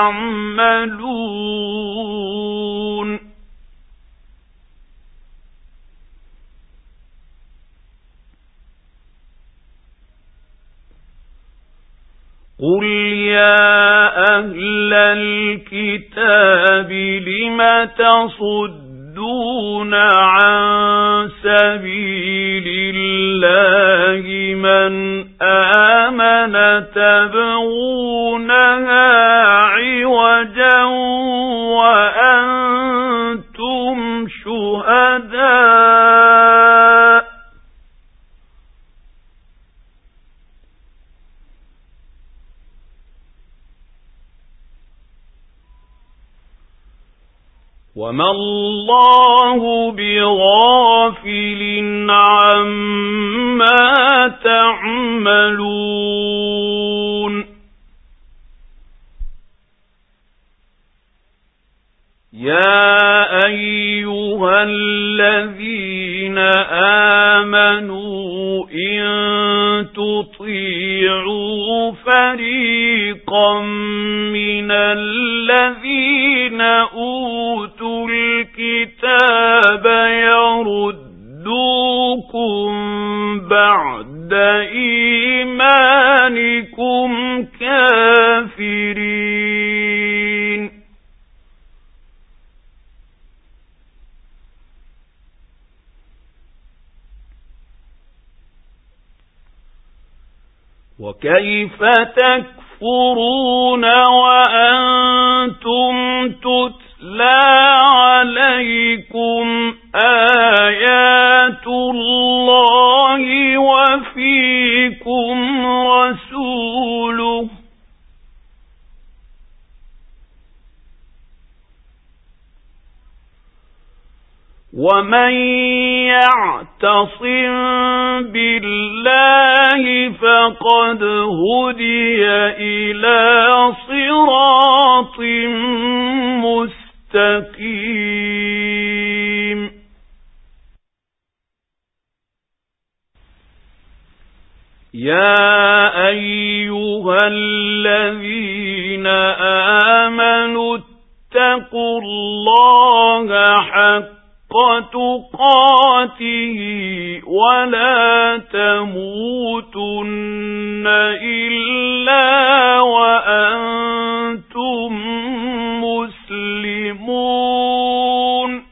تعملون قل يا أهل الكتاب لم تصدون عن سبيل الله من آمن تبغونها عوجا وأنتم شهداء وما الله بغافل عما تعملون يا أيها الذين آمنوا إن تطيعوا فريقا من الذين أوتوا الكتاب يردوكم بعد إيمانكم كافرين وكيف تكفرون وأنتم تتلى عليكم آيات الله وفيكم رسوله ومن يعتصم بالله فقد هدي إلى صراط مستقيم يا أيها الذين آمنوا اتقوا الله حق تقاته ولا تموتن إلا وأنتم مسلمون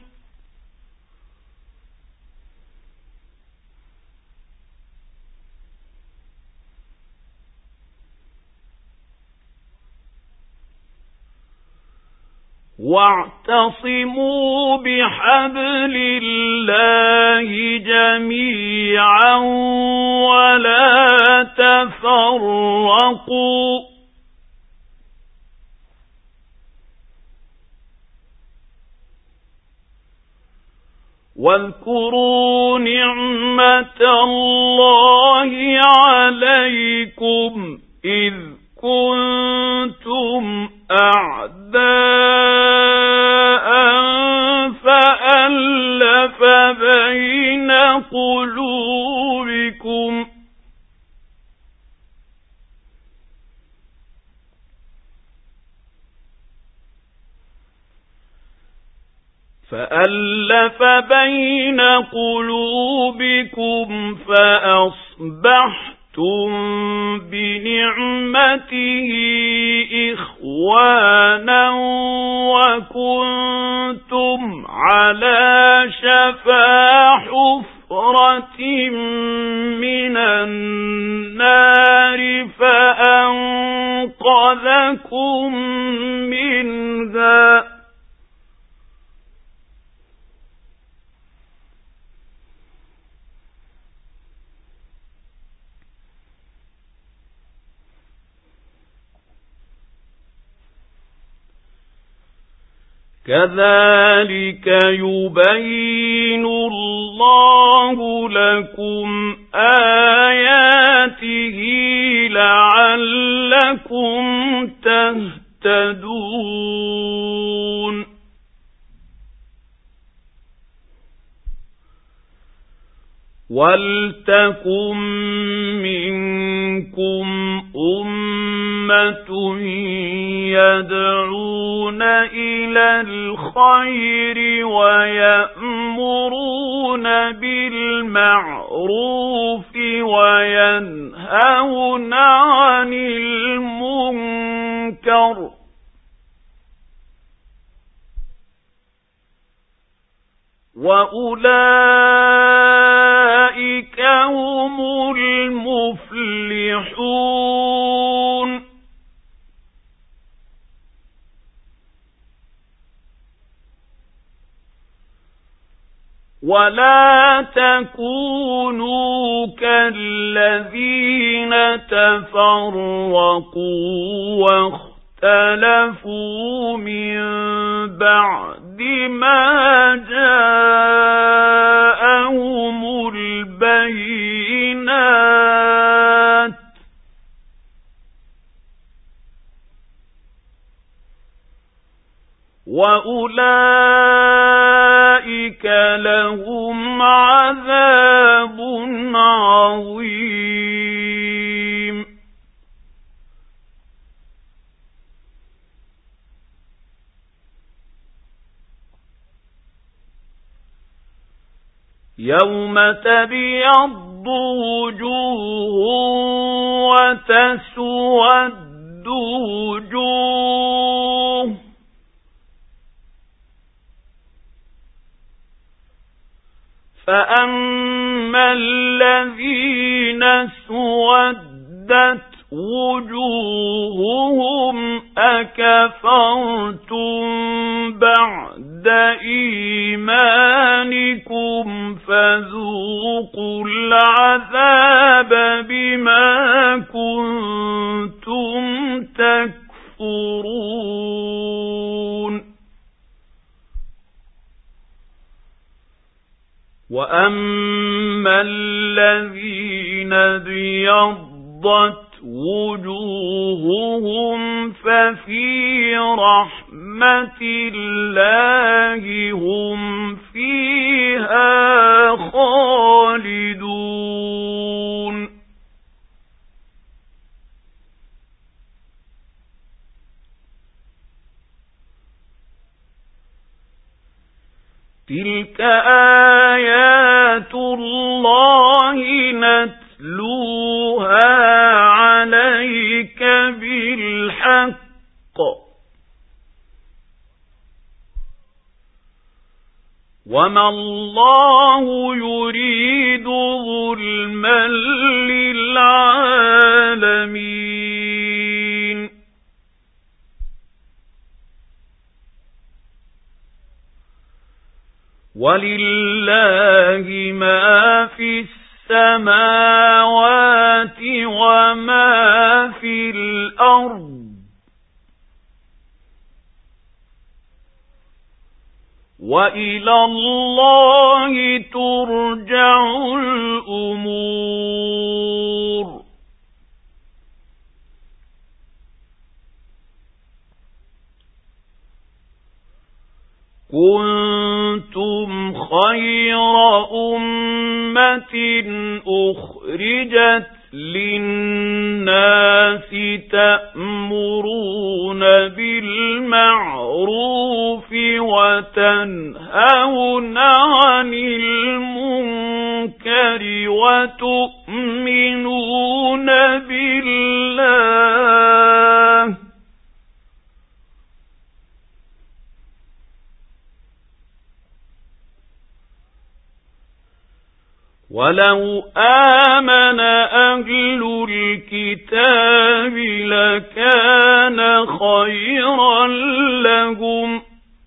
واعتصموا بحبل الله جميعا ولا تفرقوا واذكروا نعمة الله عليكم إذ كنتم أعداء فألف بين قلوبكم فأصبحتم بنعمته إخوانا وكنتم على شفا حفرة من النار فأنقذكم منها كذلك يبين الله لكم آياته لعلكم تهتدون ولتكن منكم أمة يدعون إلى الخير ويأمرون بالمعروف وينهون عن المنكر مُنكَرٍ وَأُولَئِكَ هُمُ الْمُفْلِحُونَ وَلَا تَكُونُوا كَالَّذِينَ تَفَرَّقُوا واخْتَلَفُوا مِنْ بَعْدِ مَا جَاءَهُمُ الْبَيِّنَاتُ وَأُولَئِكَ لَهُمْ عَذَابٌ عَظِيمٌ يَوْمَ تَبْيَضُّ وُجُوهٌ وَتَسْوَدُّ وُجُوهٌ فَأَمَّا الَّذِينَ اسْوَدَّتْ وُجُوهُهُمْ أَكَفَرْتُمْ بَعْدَ إِيمَانِكُمْ فَذُوقُوا الْعَذَابَ بِمَا كُنتُمْ تَكْفُرُونَ وَأَمَّا الَّذِينَ ابْيَضَّتْ وُجُوهُهُمْ فَفِي رَحْمَةِ اللَّهِ هُمْ فِيهَا خَالِدُونَ تِلْكَ آيَاتُ اللَّهِ نَتْلُوهَا عَلَيْكَ بِالْحَقِّ وَمَا اللَّهُ يُرِيدُ ظُلْمًا لِلْعَالَمِينَ وَلِلَّهِ مَا فِي السَّمَاوَاتِ وَمَا فِي الْأَرْضِ وَإِلَى اللَّهِ تُرْجَعُ الْأُمُورُ كُنتُمْ خَيْرَ أُمَّةٍ أُخْرِجَتْ لِلنَّاسِ تَأْمُرُونَ بِالْمَعْرُوفِ وَتَنْهَوْنَ عَنِ الْمُنكَرِ وَتُؤْمِنُونَ بِاللَّهِ وَلَوْ آمَنَ أَهْلُ الْكِتَابِ لَكَانَ خَيْرًا لَهُمْ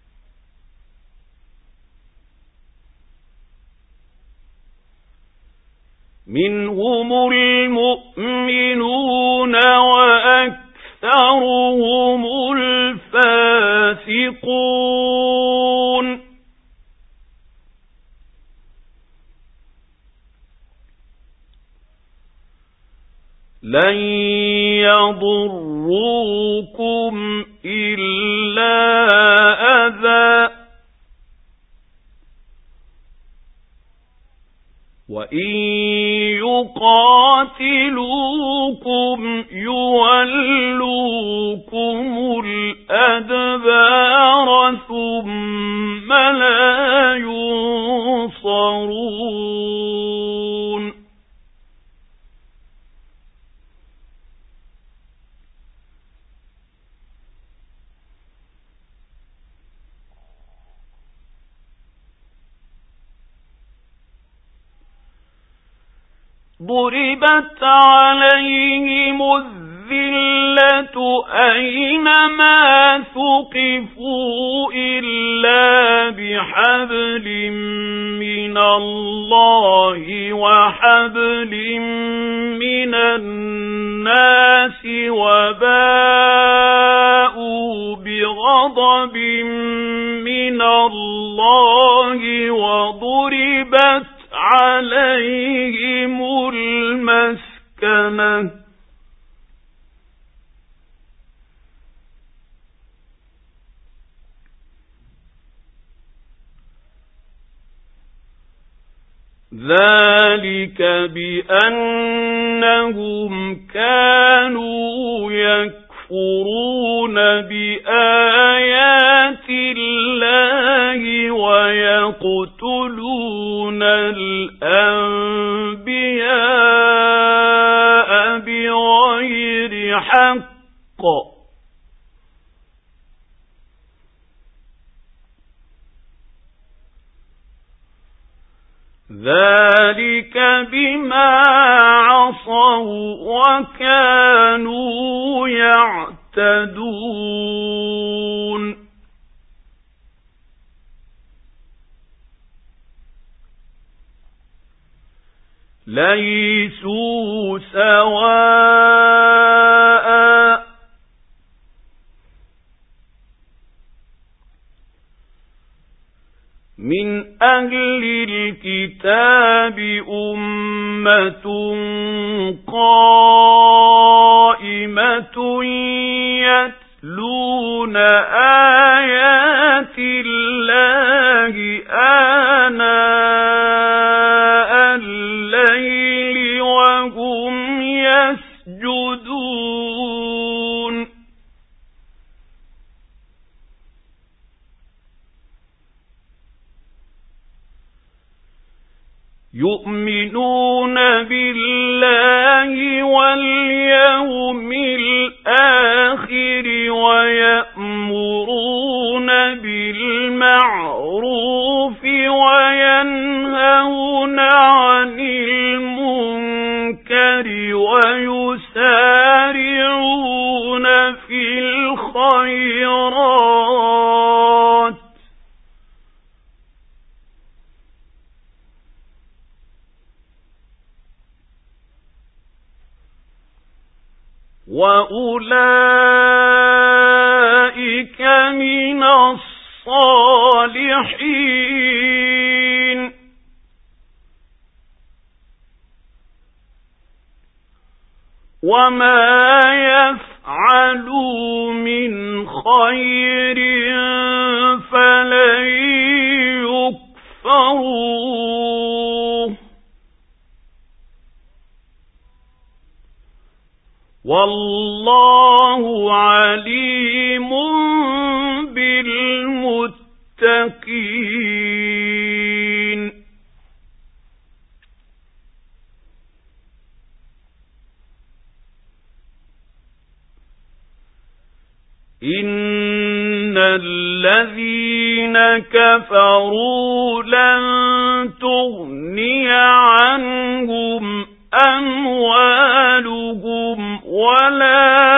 مِنْهُمُ الْمُؤْمِنُونَ وَأَكْثَرُهُمُ الْفَاسِقُونَ لَن يَضُرُّوكُمْ إِلَّا أَذًى وَإِن يُقَاتِلُوكُمْ يُوَلُّوكُمُ الْأَدْبَارَ ثُمَّ لَا يُنصَرُونَ ضربت عليهم الذلة أينما ثقفوا إلا بحبل من الله وحبل من الناس وباءوا بغضب من الله وضربت عليهم المسكنة ذلك بأنهم كانوا يكفرون بآيات الله ويقتلون الأنبياء بغير حق ذلك بما عصوا وكانوا يعتدون ليسوا سواء من أهل الكتاب أمة قائمة يتلون آيات الله آناء الليل وهم يسجدون يؤمنون بالله واليوم الآخر ويأمرون بالمعروف وينهون عن المنكر ويسارعون في الخيرات وأولئك من الصالحين وما يفعلوا من خير فلن يكفروه والله عليم بالمتقين إن الذين كفروا لن تغني عنهم أموالهم ولا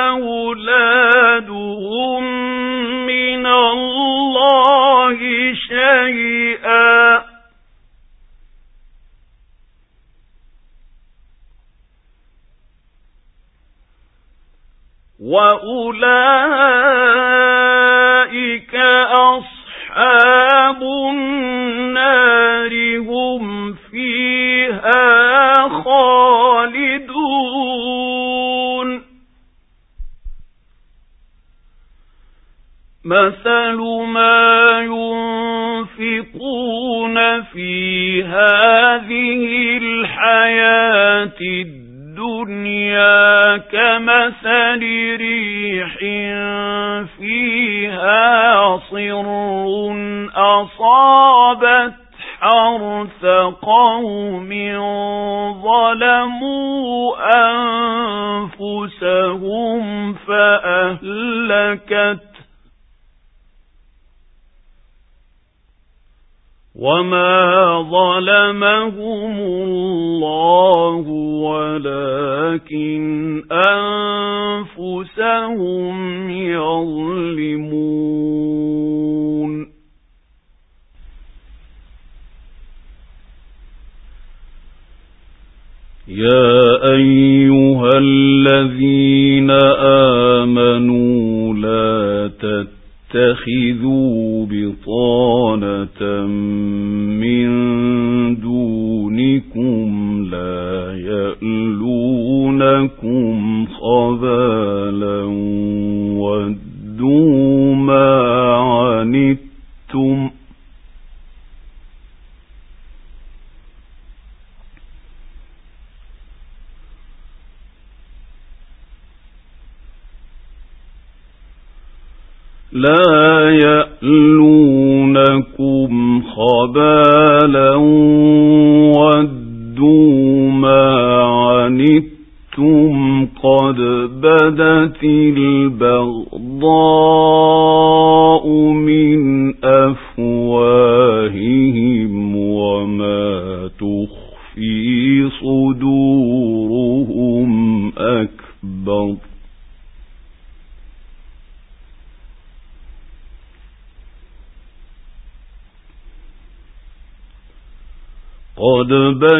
أولادهم من الله شيئا وأولئك أصحاب النار هم فيها خالدون مثل ما ينفقون في هذه الحياة الدنيا كمثل ريح فيها صر أصابت حرث قوم ظلموا أنفسهم فأهلكت وما ظلمهم الله ولكن أنفسهم يظلمون. يا أيها الذين آمنوا لا تتخذوا بطانة من دونكم لا يألونكم خبالا ودوا ما عنتم قد بدت البغضاء من أفواههم وما تخفي صدورهم أكبر. قد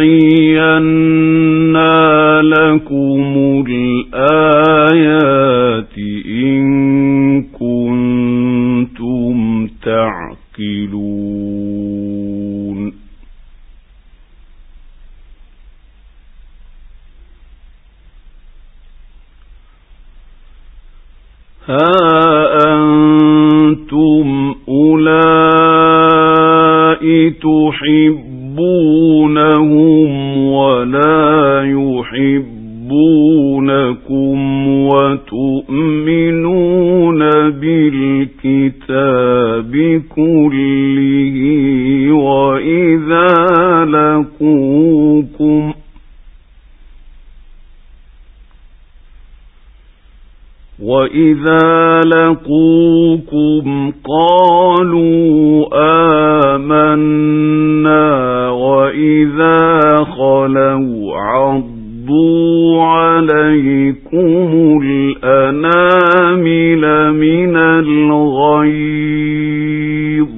بينا لكم الآيات إن كنتم تعقلون. ها أنتم أولئك تحبونهم ولا يحبونكم وتؤمنون بالكتاب كله وإذا لقوكم قالوا آمنا وإذا خلوا عضوا عليكم الأنامل من الغيظ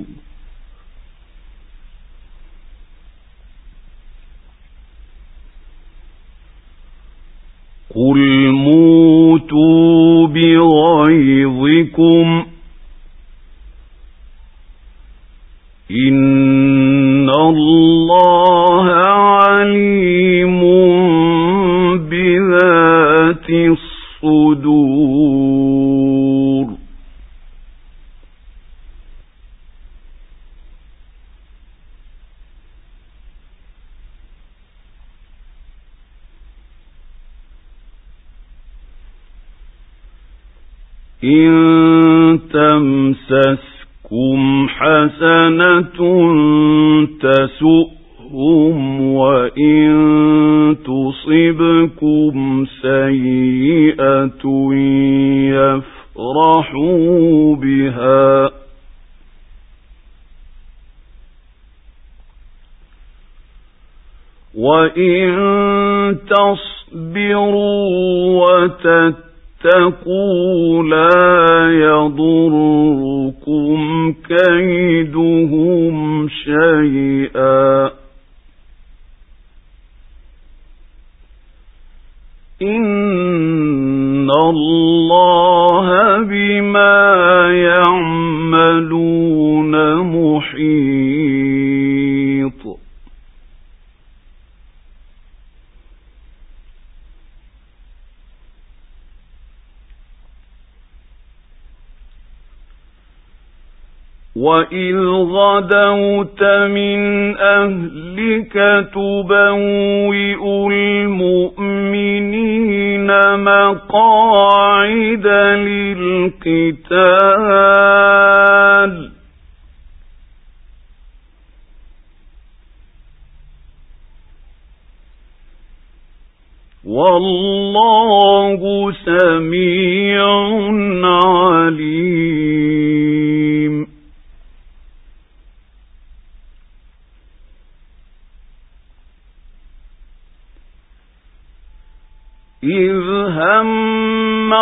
قل موتوا بغيظكم إن الله عليم بذات الصدور. إن تمسسكم حسنة تسؤهم وإن تصبكم سيئة يفرحوا بها وإن تصبروا وتتقوا لا يضركم كيدهم شيئا إن الله بما يعملون محيط. وَإِذْ غَدَوْتَ مِنْ أَهْلِكَ تُبَوِّئُ الْمُؤْمِنِينَ مَقَاعِدَ لِلْقِتَالِ وَاللَّهُ سَمِيعٌ عَلِيمٌ. إذ هم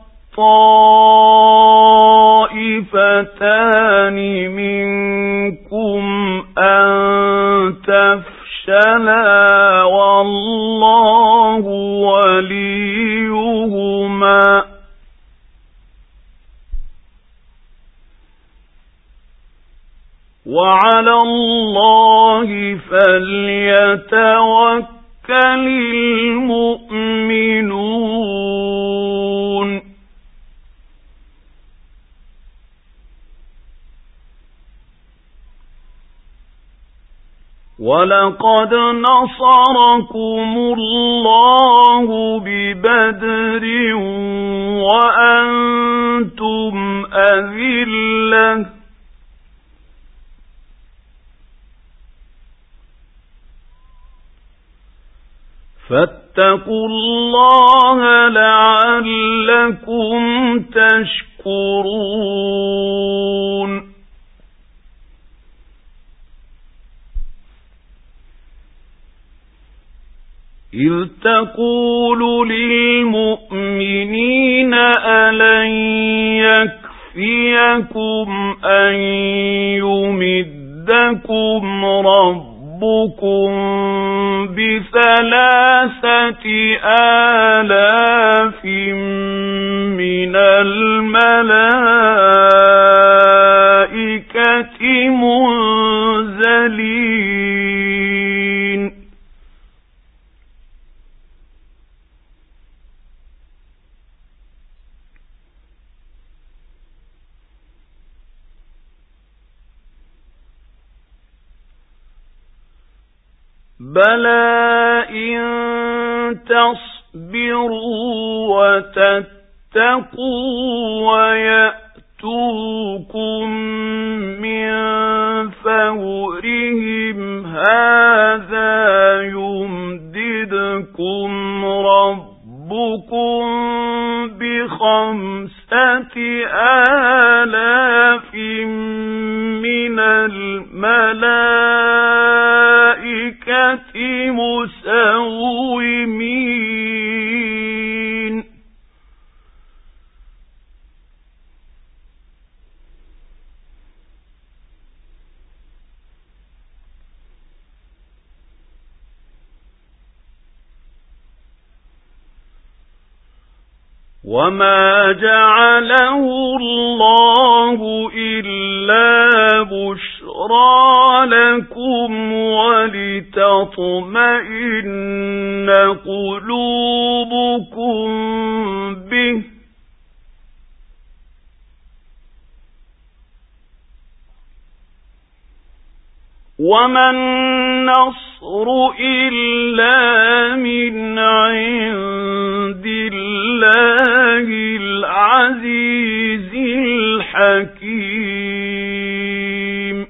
الطائفتان منكم أن تفشلا والله وليهما وعلى الله فليتوكل المؤمنون ولقد نصركم الله ببدر وأنتم أذلة فاتقوا الله لعلكم تشكرون إذ تقول للمؤمنين ألن يكفيكم أن يمدكم ربكم ب3,000,000 من الملائكة منزلين بلى إن تصبروا وتتقوا ويأتوكم من فورهم هذا يمددكم ربكم ب5,000,000 من الملائكة مسومين وما جعله الله إلا بشرى لكم ولتطمئن قلوبكم به وما النصر إلا من عند الله العزيز الحكيم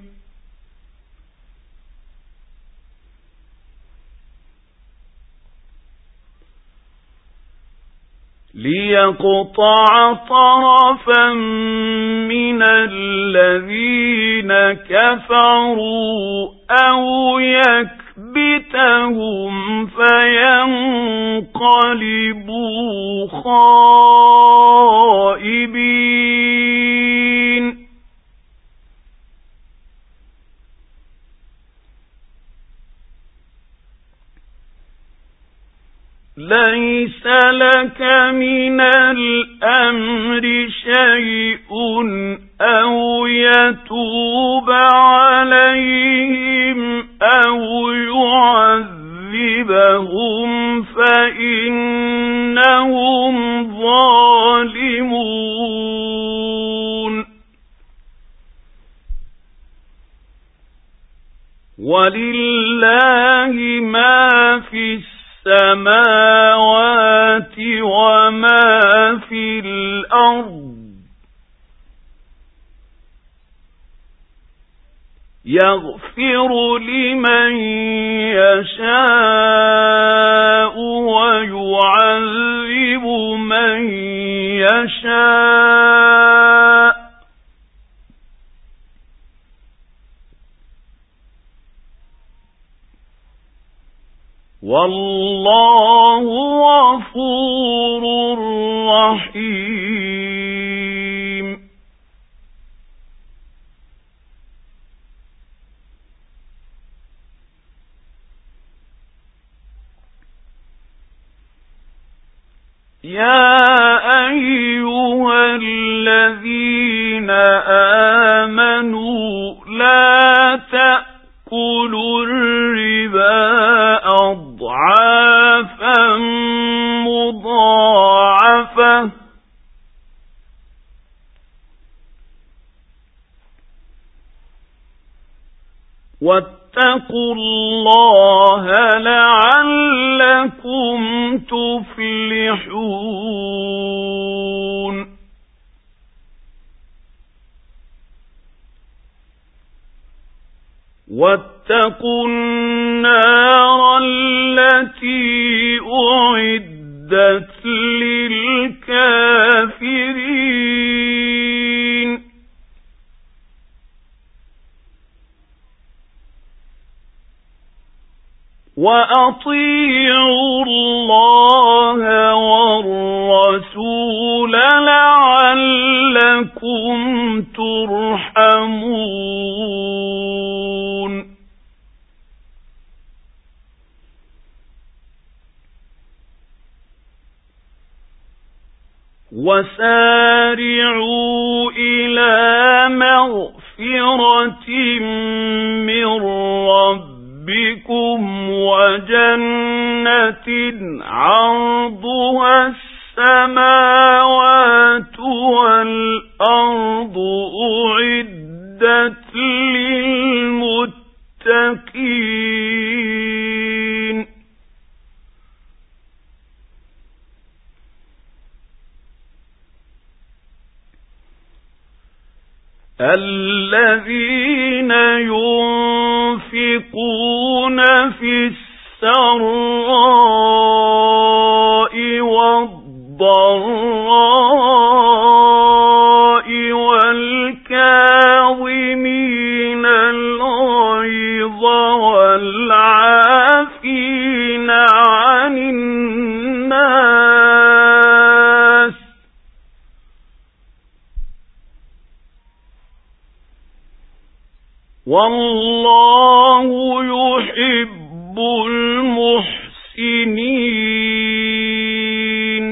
ليقطع طرفا من الذين كفروا أو يكبتهم فينقلبوا خائبين ليس لك من الأمر شيء أو يتوب عليهم أو يعذبهم فإنهم ظالمون ولله ما في السماوات وما في الأرض يغفر لمن يشاء ويعذب من يشاء والله غفور رحيم. يا أيها الذين آمنوا لا تأكلوا الربا أضعافا مضاعفة واتقوا الله لعلكم تفلحون. واتقوا النار التي أعدت للكافرين. وأطيعوا الله والرسول لعلكم ترحمون. وسارعوا إلى مغفرة من ربكم وجنة عرضها السماوات والأرض أعدت للمتقين. الذين ينفقون في السراء والضراء والكاظمين الغيظ والعافين عن الناس والله يحب المحسنين.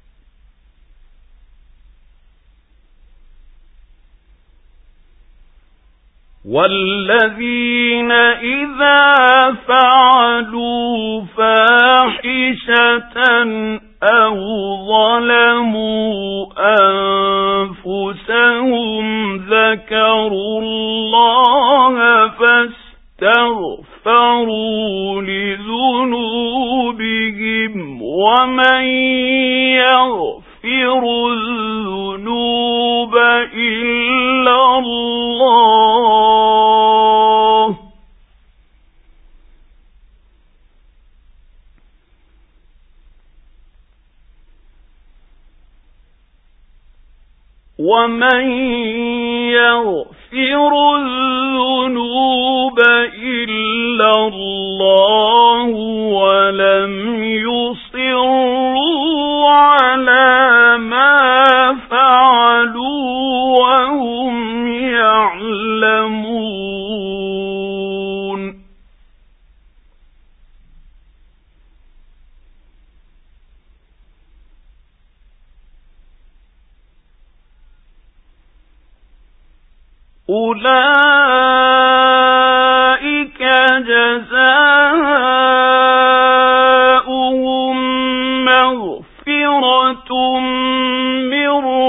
والذين إذا فعلوا فاحشة أو ظلموا أنفسهم ذكروا الله فاستغفروا لذنوبهم ومن يغفر الذنوب إلا الله ومن يغفر الذنوب إلا الله ولم يصروا على ما فعلوا وهم يعلمون. أولئك جزاؤهم مغفرة من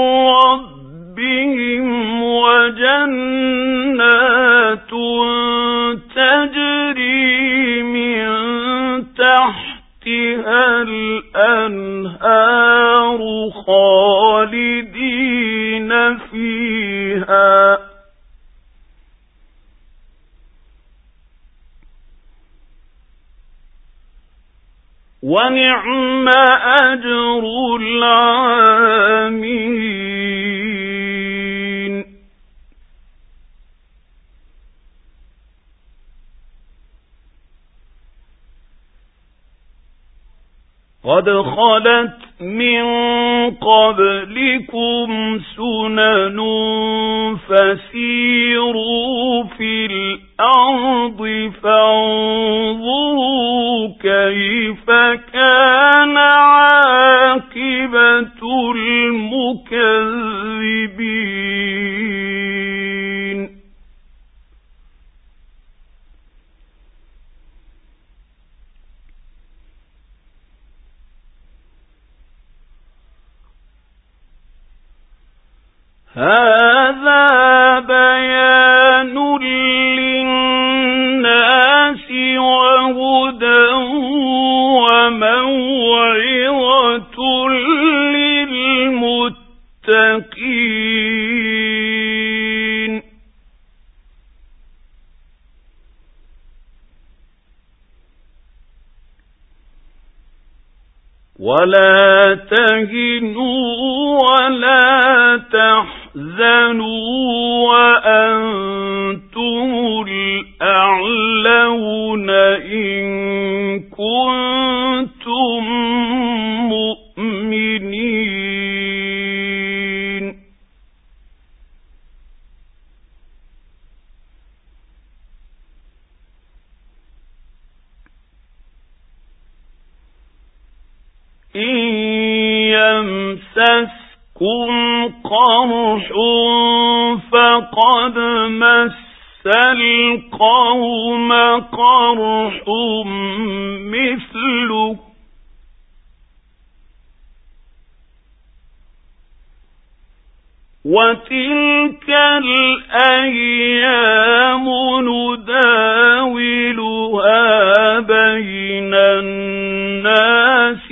ربهم وجنات تجري من تحتها الأنهار خالدين فيها ونعم أجر العاملين. قد خلت من قبلكم سنن فسيروا في الأرض فانظروا كيف كان عاقبة المكذبين هذا بيان للناس وهدى وموعظة للمتقين ولا تهنوا ولا تحزنوا وأنتم الأعلون إن كنتم مؤمنين إن يمسسكم قرح فقد مس القوم قرح مثله وتلك الأيام نداولها بين الناس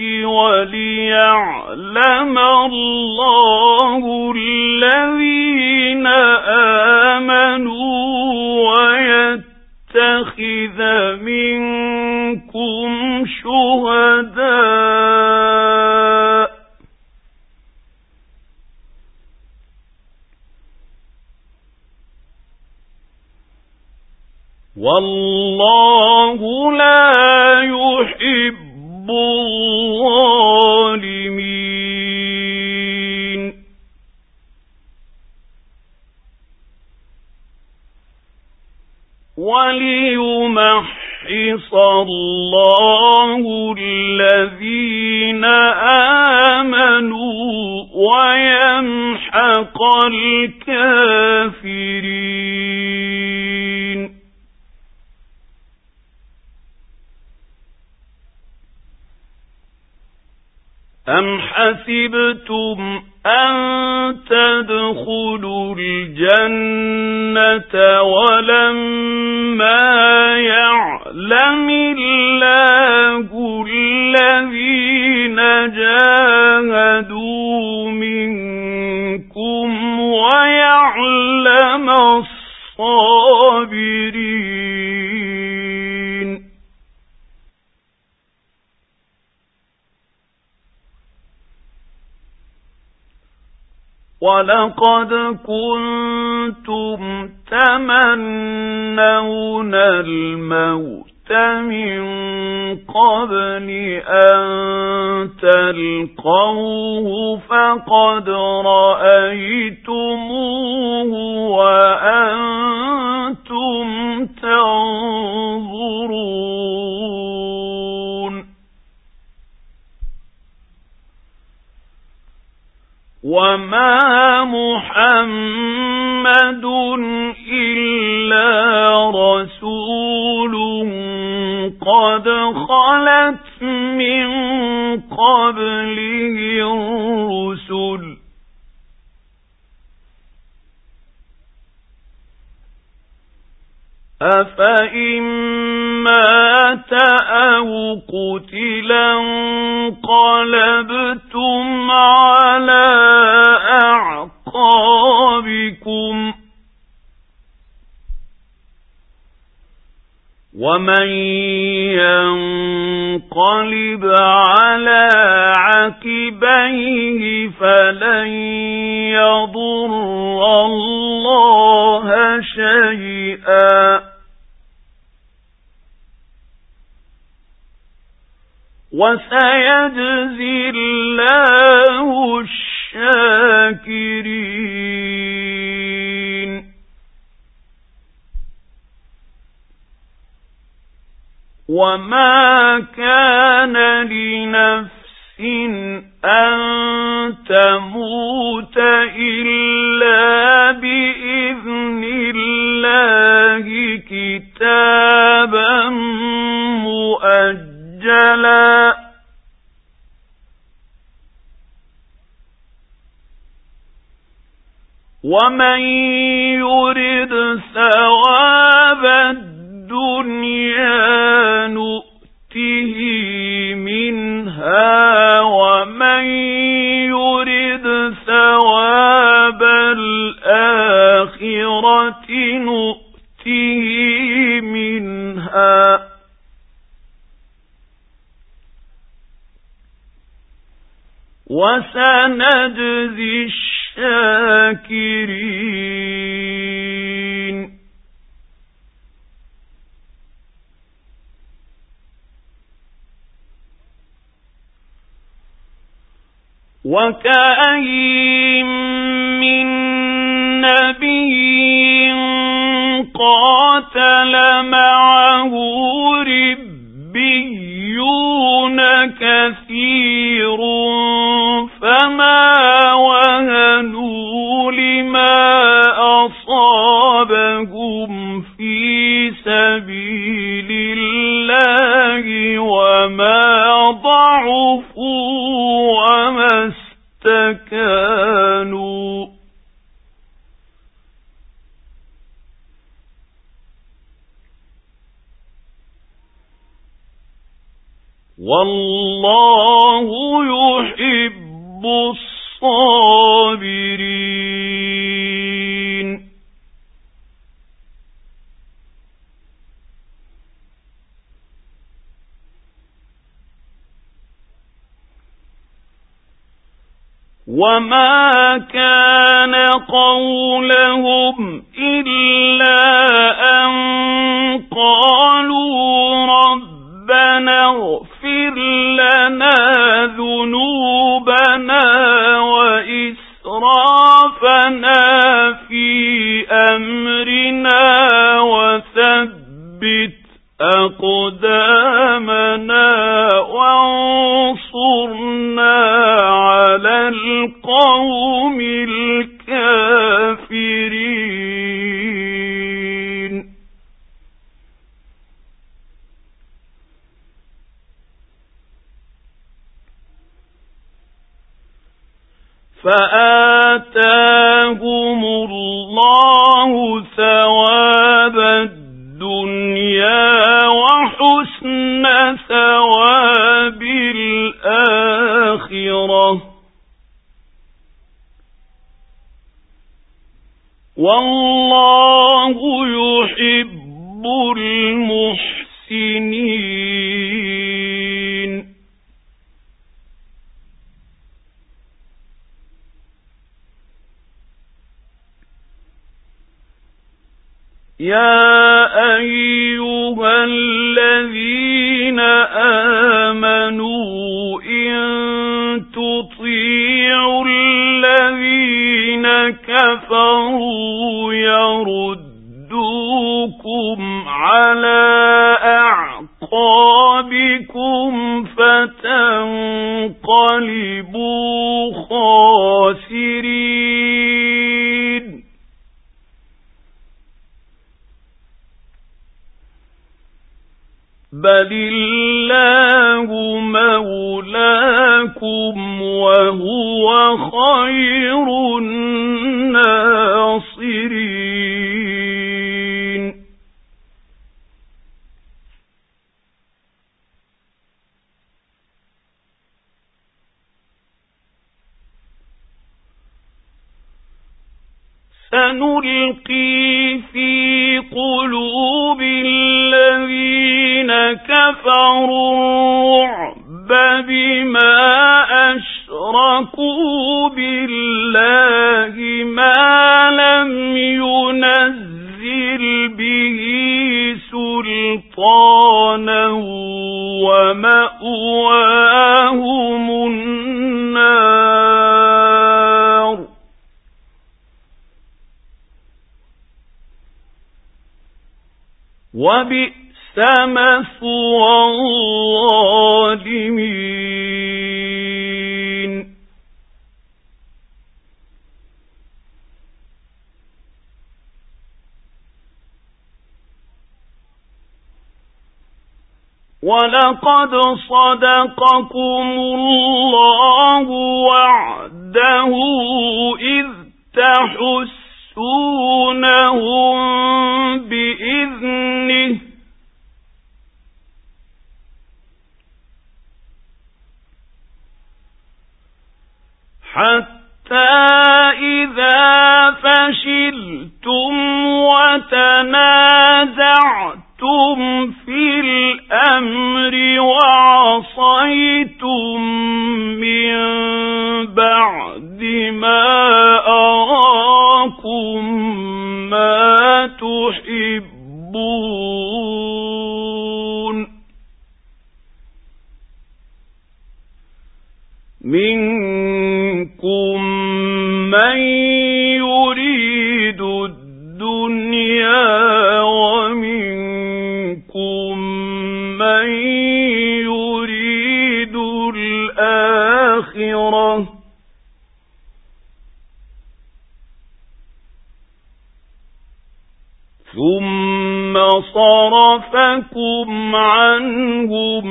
وليعلم الله الذين آمنوا ويتخذ منكم شهداء والله لا يحب الظالمين وليمحص الله الذين آمنوا ويمحق الكافرين أم حسبتم أن تدخلوا الجنة ولما يعلم الله الذين جاهدوا منكم ويعلم الصابرين ولقد كنتم تمنون الموت من قبل أن تلقوه فقد رأيتموه وأنتم تنظرون وما محمد إلا رسول قد خلت من قبله الرسل أفإن مات أو قتلا انقلبتم على أعقابكم ومن ينقلب على عقبيه فلن يضر الله شيئا وسيجزي الله الشاكرين. وما كان لنفس أن تموت إلا بإذن الله كتابا مؤجلا. ومن يرد ثواب الدنيا نؤته منها ومن يرد ثواب الآخرة نؤته منها وسنجزي الشاكرين. وكأين من نبي قاتل معه ربيون كثير فما وهنوا لما أصابهم في سبيل الله وما ضعفوا وما استكانوا والله يحب الصابرين. وما كان قولهم إلا أن قالوا ربنا اغفر لنا ذنوبنا وإسرافنا في أمرنا وثبت أقدامنا وانصرنا على القوم الكافرين. فآتاهم الله ثواب الدنيا وحسن ثواب الآخرة والله يحب المحسنين. يا أيها الذين آمنوا إن تطيعوا الذين كفروا يردوكم على أعقابكم فتنقلبوا خاسرين. بل الله مولاكم وهو خير الناصرين. سنلقي في قلوب الذين كفروا الرعب بما أشركوا بالله ما لم ينزل به سلطانا ومأواهم وبئس مثوى الظالمين. وَلَقَدْ صَدَقَكُمُ اللَّهُ وَعْدَهُ إِذْ تَحُسُّونَهُم بِإِذْنِهِ حَتَّى إِذَا فَشِلْتُمْ وَتَنَازَعْتُمْ فِي الْأَمْرِ وَعَصَيْتُمْ مِنْ بَعْدِ مَا أَرَاكُمْ مَا تُحِبُّونَ مِنكُم مَّن يُرِيدُ الدُّنْيَا وَمِنكُم مَّن يُرِيدُ الْآخِرَةَ ثُمَّ صَرَفَكُمْ عَنْهُمْ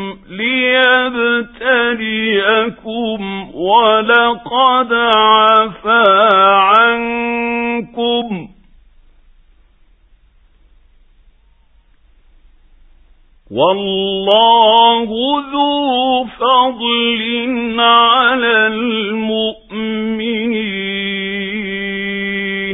لِيَبْتَلِيَكُمْ وَلَقَدْ عَفَا عَنكُمْ وَاللَّهُ ذُو فَضْلٍ عَلَى الْمُؤْمِنِينَ.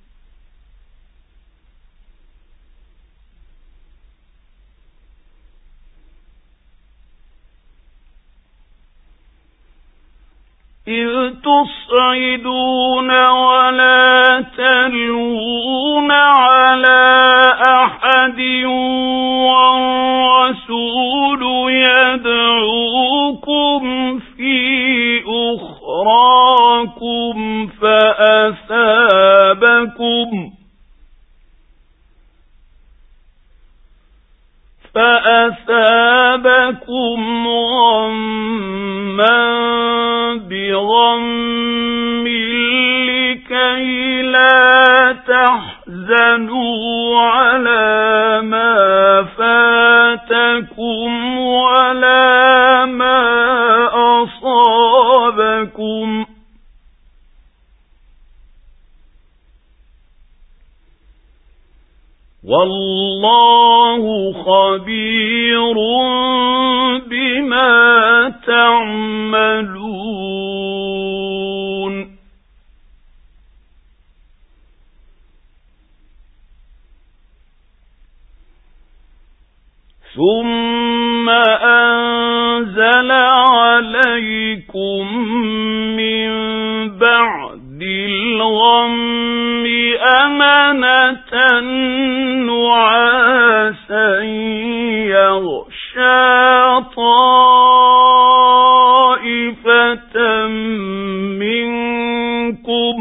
إِذْ تُصْعِدُونَ وَلَا تَلْوُونَ عَلَى أَحَدٍ وَالرَّسُولُ يَدْعُوكُمْ فِي أُخْرَاكُمْ فَأَثَابَكُمْ غَمًّا بِغَمٍّ لِكَيْ لَا تَحْزَنُوا عَلَى مَا فَاتَكُمْ وَلَا مَا أَصَابَكُمْ وَاللَّهُ خَبِيرٌ بِمَا تَعْمَلُونَ. ثُمَّ أَنزَلَ عَلَيْكُم مِّن بَعْدِ الْغَمِّ أَمَنَةً نُعَاسًا يَغْشَىٰ طَائِفَةً مِّنكُمْ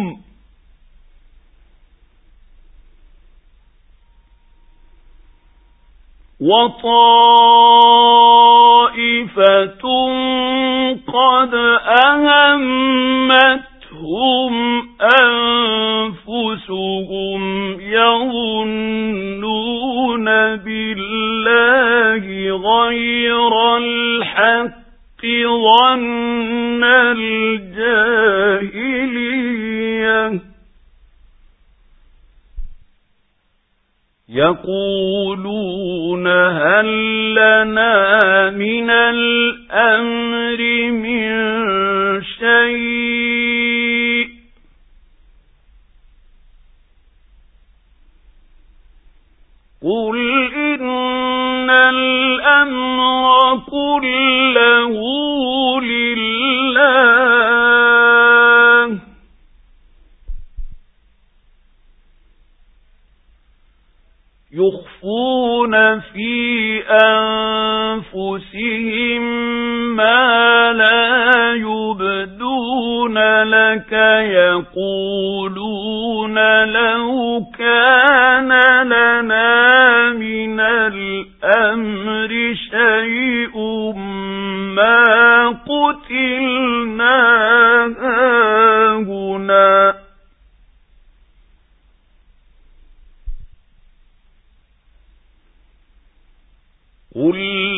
وَطَائِفَةٌ قَدْ أَهَمَّتْهُمْ أَنفُسُهُمْ يَظُنُّونَ بِاللَّهِ غَيْرَ الْحَقِّ ظَنَّ الْجَاهِلِيَّةِ يَقُولُونَ هَل لَّنَا مِنَ الْأَمْرِ مِن شَيْءٍ قُلْ إِنَّ الْأَمْرَ كُلَّهُ لِلَّهِ يُخْفُونَ فِي أَنفُسِهِم مَّا لَا يُبْدُونَ لَكَ يَقُولُونَ لَوْ كَانَ لَنَا مِنَ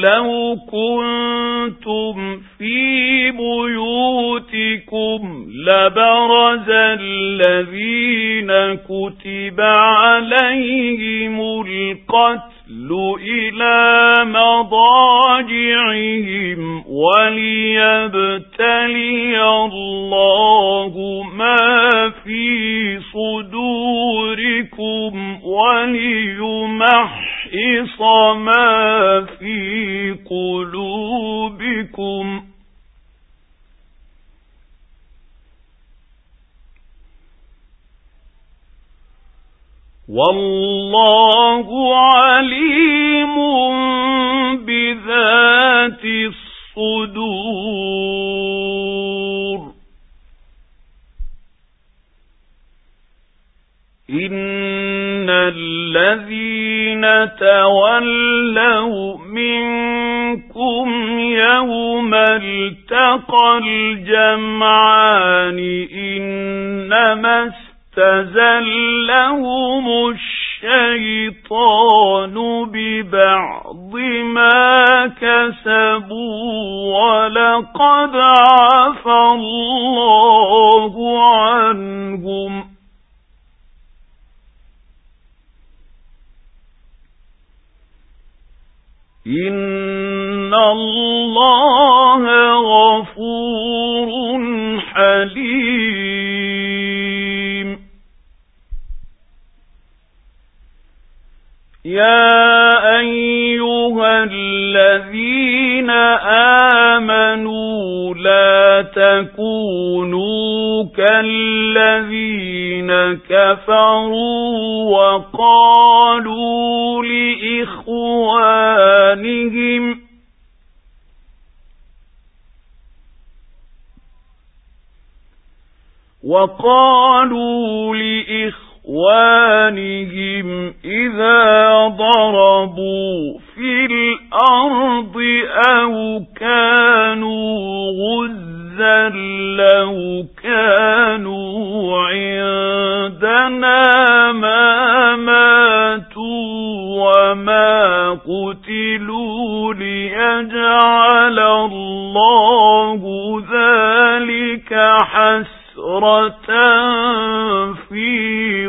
لو كنتم في بيوتكم لبرز الذين كتب عليهم القتل إلى مضاجعهم وليبتلي الله ما في صدوركم وليمحص ما في قلوبكم والله عليم بذات الصدور. إن الذين تولوا منكم يوم التقى الجمعان إنما استزلهم الشيطان ببعض ما كسبوا ولقد عفى الله عنهم إن الله غفور حليم. يا أيها الذين آمنوا لا تكونوا كالذين كفروا وقالوا لإخوانهم إذا ضربوا في الأرض أو كانوا غزا لو كانوا عندنا ما ماتوا وما قتلوا ليجعل الله ذلك حسرة في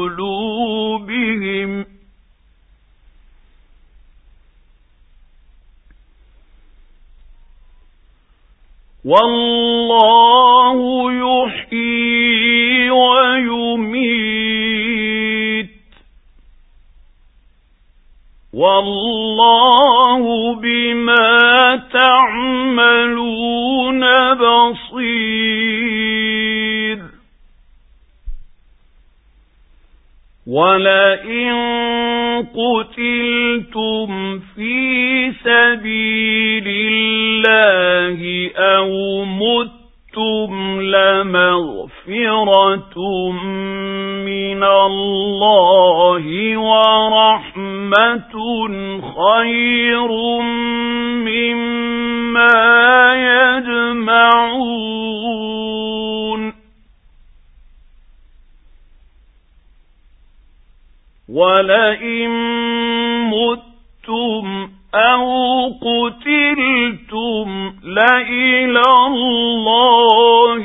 قلوبهم والله يحيي ويميت والله بما تعملون بصير. ولئن قتلتم في سبيل الله أو متم لمغفرة من الله ورحمة خير مما يجمعون. ولئن متم أو قتلتم لإلى الله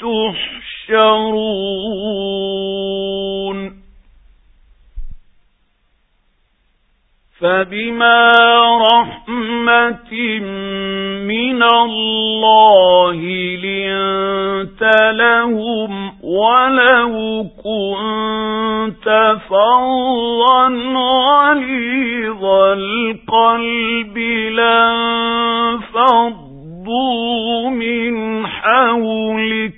تحشرون. فبما رحمة من الله لنت لهم ولو كنت فظا غليظ القلب لانفضوا من حولك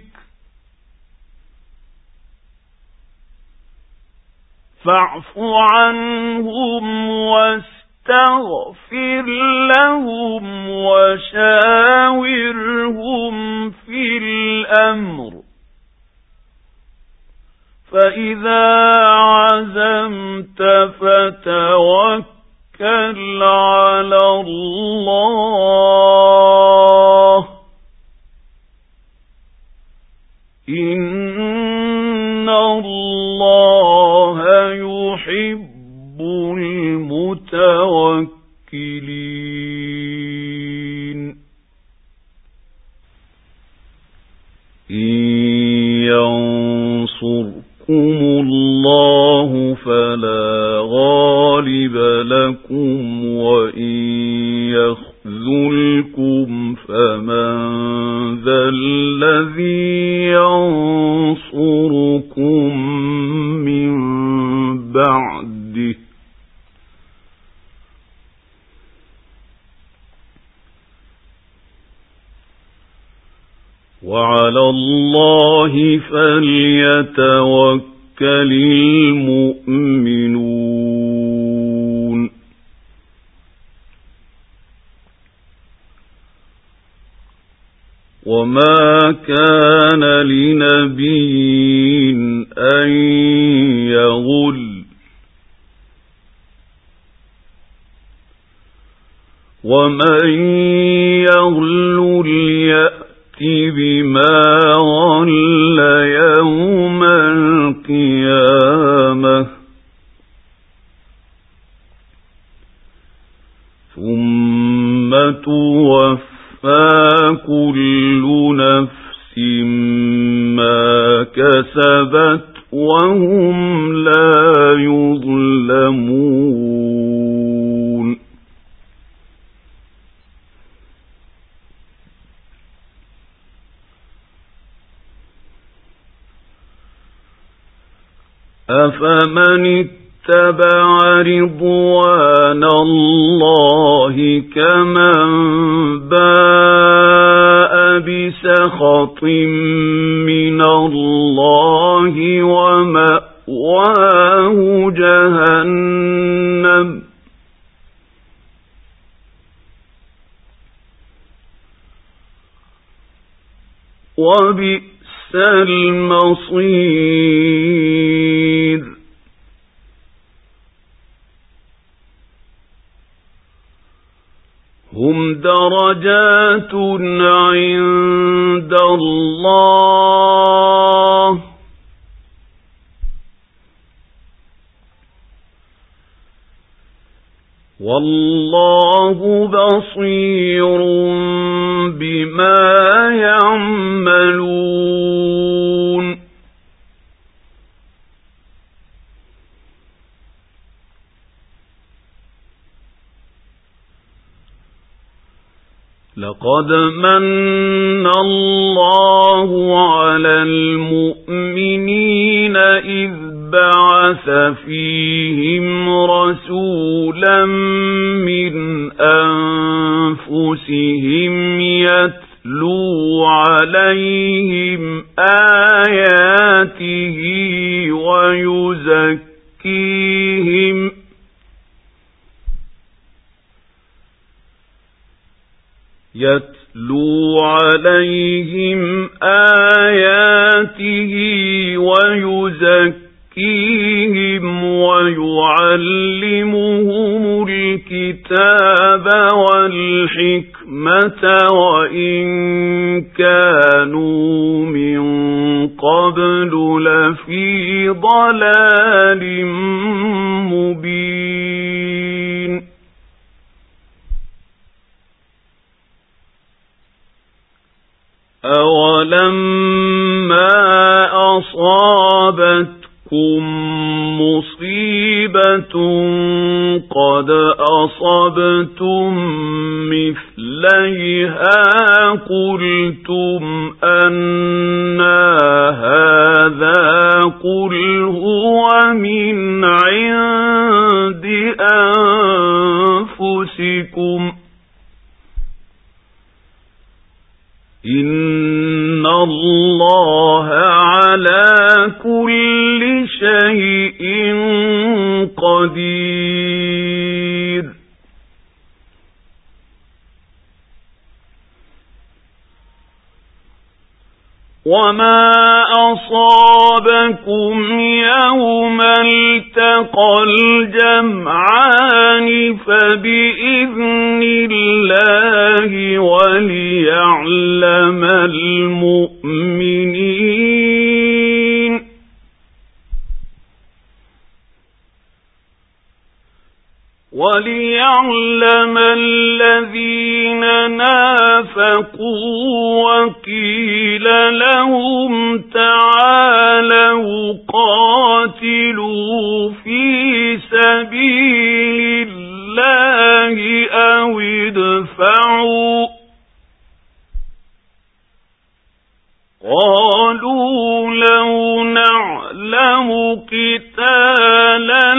فاعف عنهم واستغفر لهم وشاورهم في الأمر فإذا عزمت فتوكل على الله إن الله يحب المتوكلين. الله فلا غالب لكم وإن يخذلكم فمن ذا الذي ينصركم من بعده وعلى الله فليتوكل المؤمنون وما كان لنبي أن يغل ومن يغل ليأت بما غل يوم القيامة ثم توفى كل نفس ما كسبت وهم لا يظلمون أفمن اتبع رضوان الله كمن باء بسخط من الله ومأواه جهنم وبئس المصير هم درجات عند الله والله بصير بما يعملون لقد من الله على المؤمنين إذ بعث فيهم رسولا من أنفسهم يتلو عليهم آياته ويزكيهم ويعلمهم الكتاب والحكمة وإن كانوا من قبل لفي ضلال مبين أولما أصابتكم مصيبة قد أصبتم مثليها قلتم أنى هذا قل هو من عند أنفسكم إن الله على كل شيء قدير وما أصابكم يوم التقى الجمعان فبإذن الله وليعلم المؤمنين وَلِيَعْلَمَ الَّذِينَ نَافَقُوا وَقِيلَ لَهُمْ تَعَالَوْا قَاتِلُوا فِي سَبِيلِ اللَّهِ أَوِ ادْفَعُوا قَالُوا لَوْ نَعْلَمُ قِتَالًا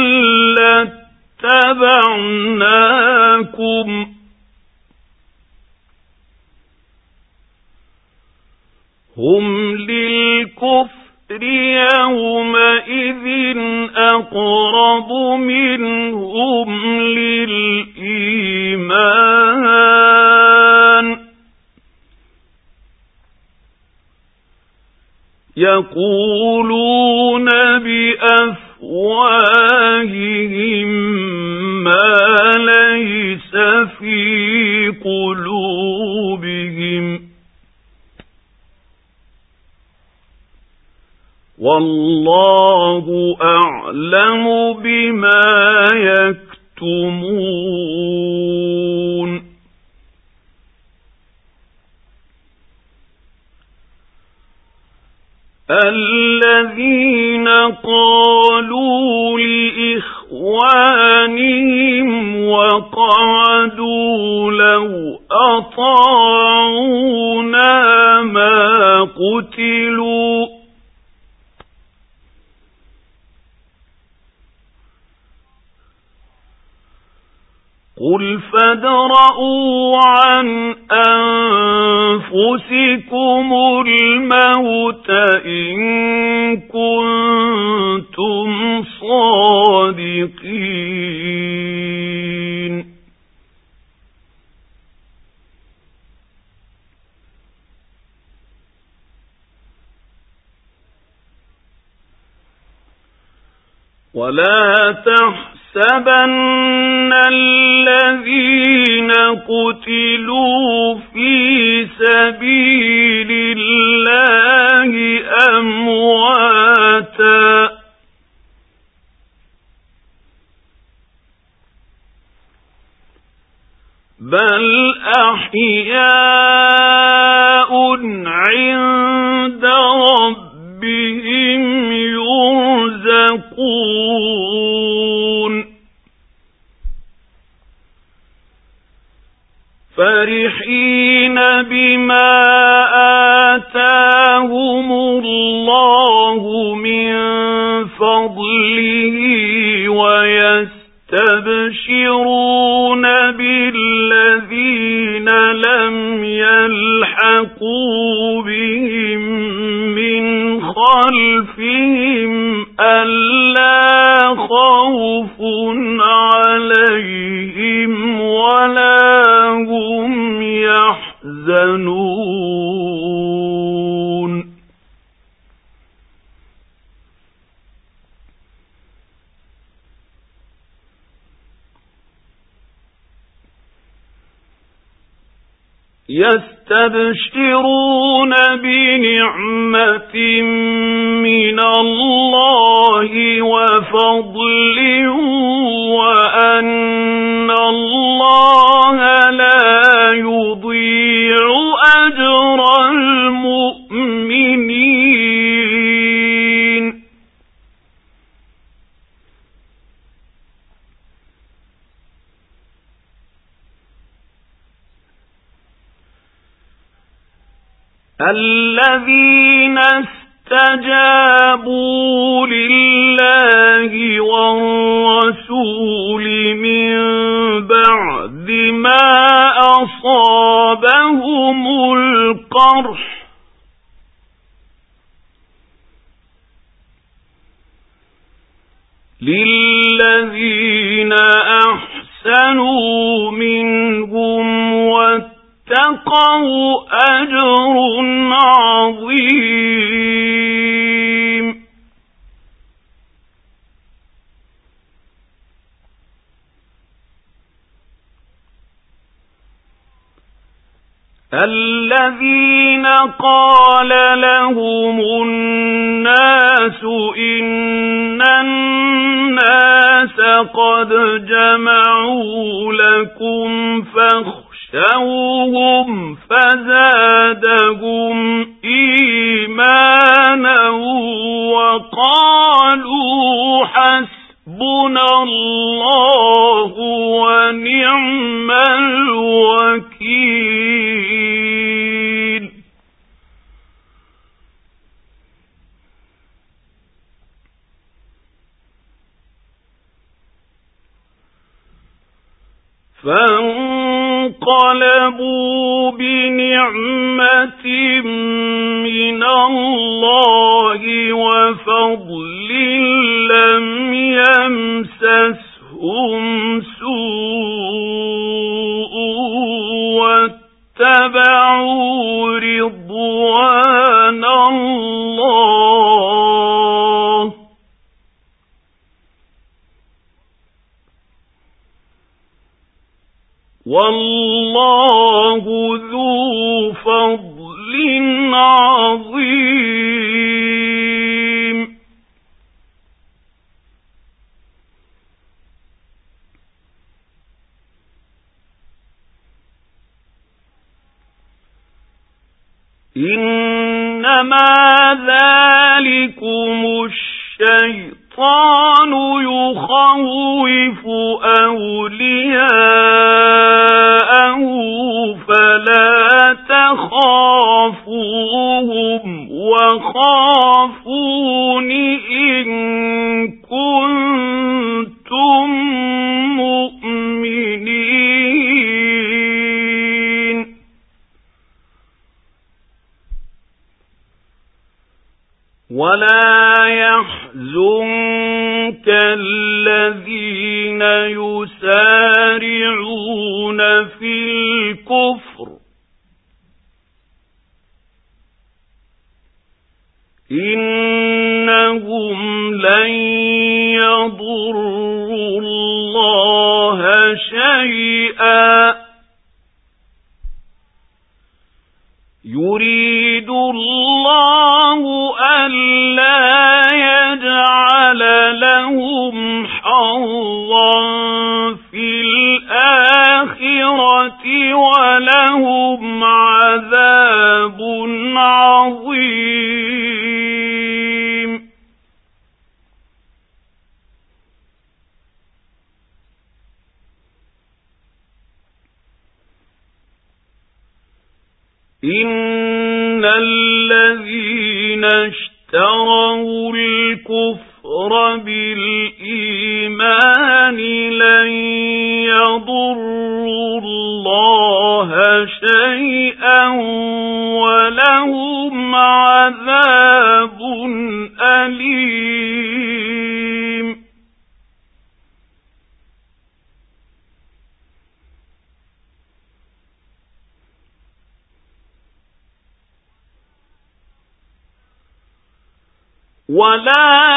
لَاتَّبَعْنَاكُمْ هُمْ لِلْكُفْرِ يَوْمَئِذٍ أَقْرَبُ مِنْهُمْ لِلْإِيمَانِ يَقُولُونَ بِأَفْوَاهِهِم مَّا لَيْسَ فِي قُلُوبِهِمْ وَاللَّهُ أَعْلَمُ بِمَا يَكْتُمُونَ الَّذِينَ قَالُوا لِإِخْوَانِهِمْ وَقَعَدُوا لَوْ أَطَاعُونَا مَا قُتِلُوا قُلْ فَادْرَءُوا عَنْ أَنفُسِكُمُ الْمَوْتَ إِن كُنتُمْ صَادِقِينَ وَلَا تَحْسَبَنَّ الَّذِينَ قُتِلُوا فِي سَبِيلِ اللَّهِ أَمْوَاتًا بَلْ أَحْيَاءٌ عِندَ رَبِّهِمْ يُرْزَقُونَ فَرِحِينَ بِمَا آتَاهُمُ اللَّهُ مِنْ فَضْلِهِ وَيَسْتَبْشِرُونَ بِالَّذِينَ لَمْ يَلْحَقُوا بِهِمْ مِنْ خَلْفِهِمْ أَلَّا خَوْفٌ عَلَيْهِمْ وَلَا هُمْ يَحْزَنُونَ يَسْتَبْشِرُونَ بِنِعْمَةٍ مِّنَ اللَّهِ وَفَضْلٍ وَأَنَّ اللَّهَ لَا يُضِيعُ أَجْرَ الْمُؤْمِنِينَ الَّذِينَ اسْتَجَابُوا لِلَّهِ وَالرَّسُولِ مِن بَعْدِ مَا أَصَابَهُمُ الْقَرْحُ لِلَّذِينَ أَحْسَنُوا مِنْهُمْ وَاتَّقَوْا أَجْرٌ عَظِيمٌ الَّذِينَ قَالَ لَهُمُ النَّاسُ إِنَّ النَّاسَ قد جمعوا لكم فاخشوهم فزادهم إيمانا وقالوا حسبنا الله ونعم الوكيل. فانقلبوا بنعمة من الله وفضل لم يمسسهم سوء واتبعوا رضوان الله والله ذو فضل عظيم. إنما ذلكم الشيطان يخوف أولياءه فلا تخافوهم وخافون إن كنتم مؤمنين. ولا يحزنك الذين يسارعون في الكفر إنهم لن يضروا الله شيئا يريد الله ألا يجعل لهم حظا في الآخرة ولهم عذاب عظيم. إن الذين اشتروا الكفر بالإيمان لن يضروا الله شيئا ولهم عذاب أليم. ولا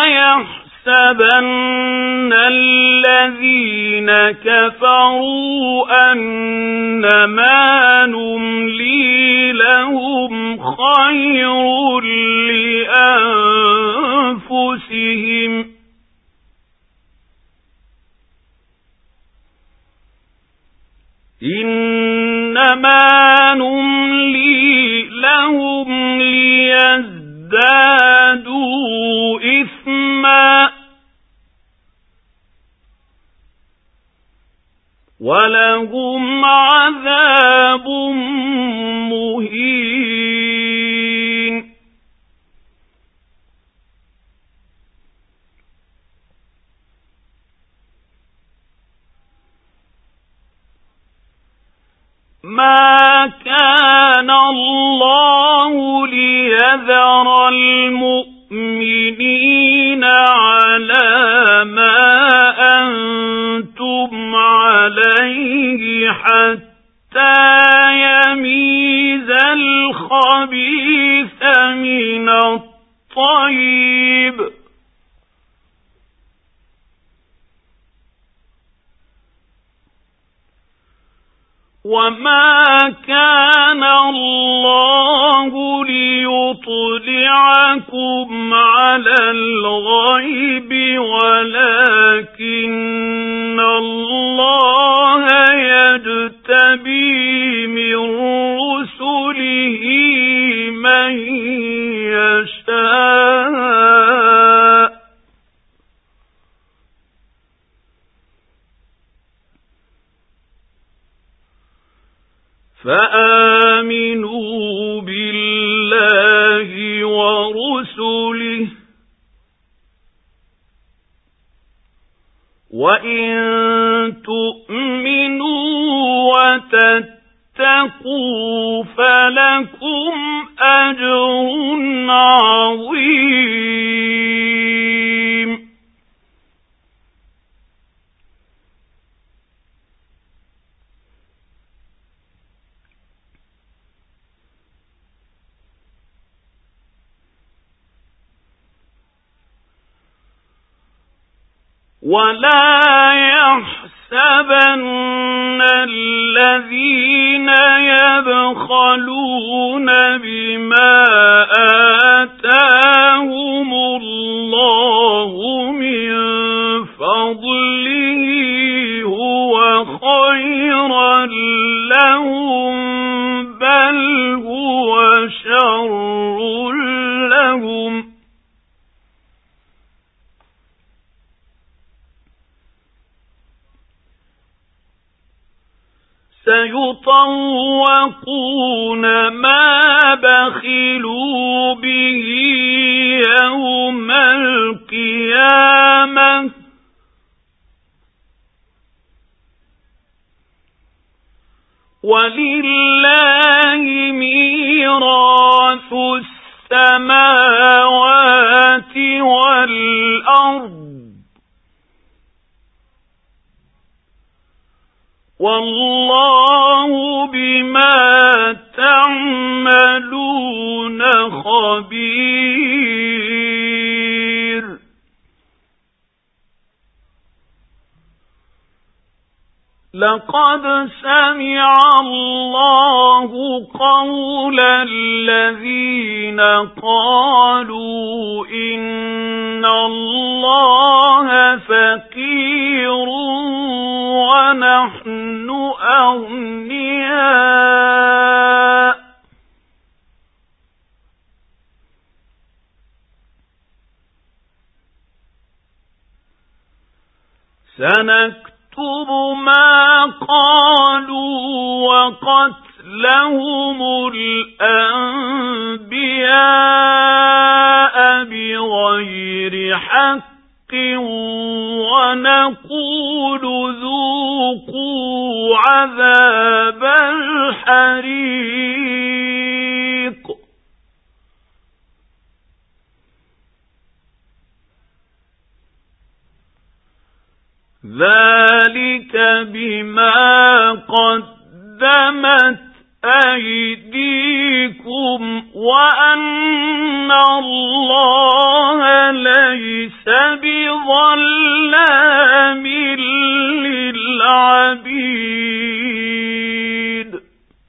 يحسبن الذين كفروا أنما نملي لهم خير لأنفسهم إنما نملي لهم ليزدادوا إثما ولهم عذاب مهين. ما كان الله ليذر المؤمنين على ما أنتم عليه حتى يميز الخبيث من الطيب وما كان الله ليطلعكم على الغيب ولكن فآمنوا بالله ورسله وإن تؤمنوا وتتقوا فلكم أجر عظيم ولا يحسبن الذين يبخلون بما آتاهم الله من فضله هو خيرا لهم بل هو شر لهم سيطوقون ما بخلوا به يوم القيامة ولله ميراث السماوات والأرض والله بما تعملون خبير لقد سمع الله قول الذين قالوا إن الله فقير ونحن أغنياء سنكتب ما قالوا وقتلهم الأنبياء بغير حق ونقول ذوقوا عذاب الحريق ذلك بما قدمت أيديكم وأن الله ليس بظلام للعبيد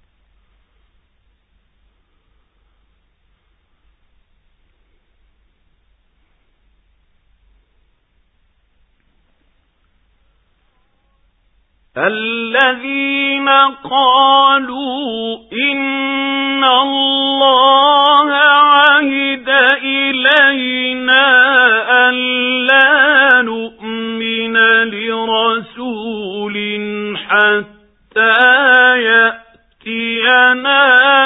الذين قالوا إن الله عهد إلينا ألا نؤمن لرسول حتى يأتينا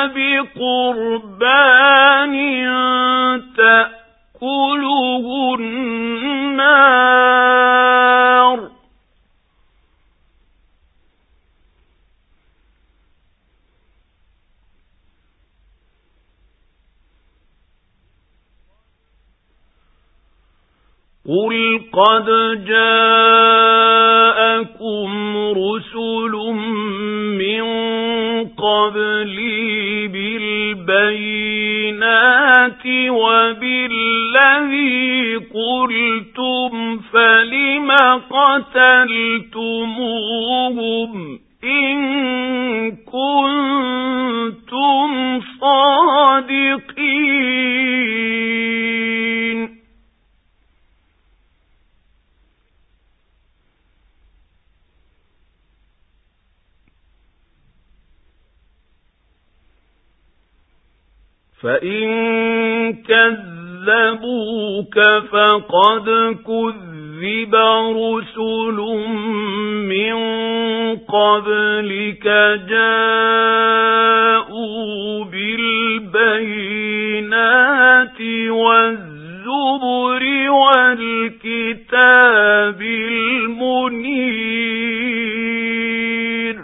بقربان تأكله النار قل قد جاءكم رسل من قبلي بالبينات وبالذي قلتم فلم قتلتموهم إن كنتم صادقين فإن كذبوك كذبوك فقد كذب رسل من قبلك جاءوا بالبينات والزبر والكتاب المنير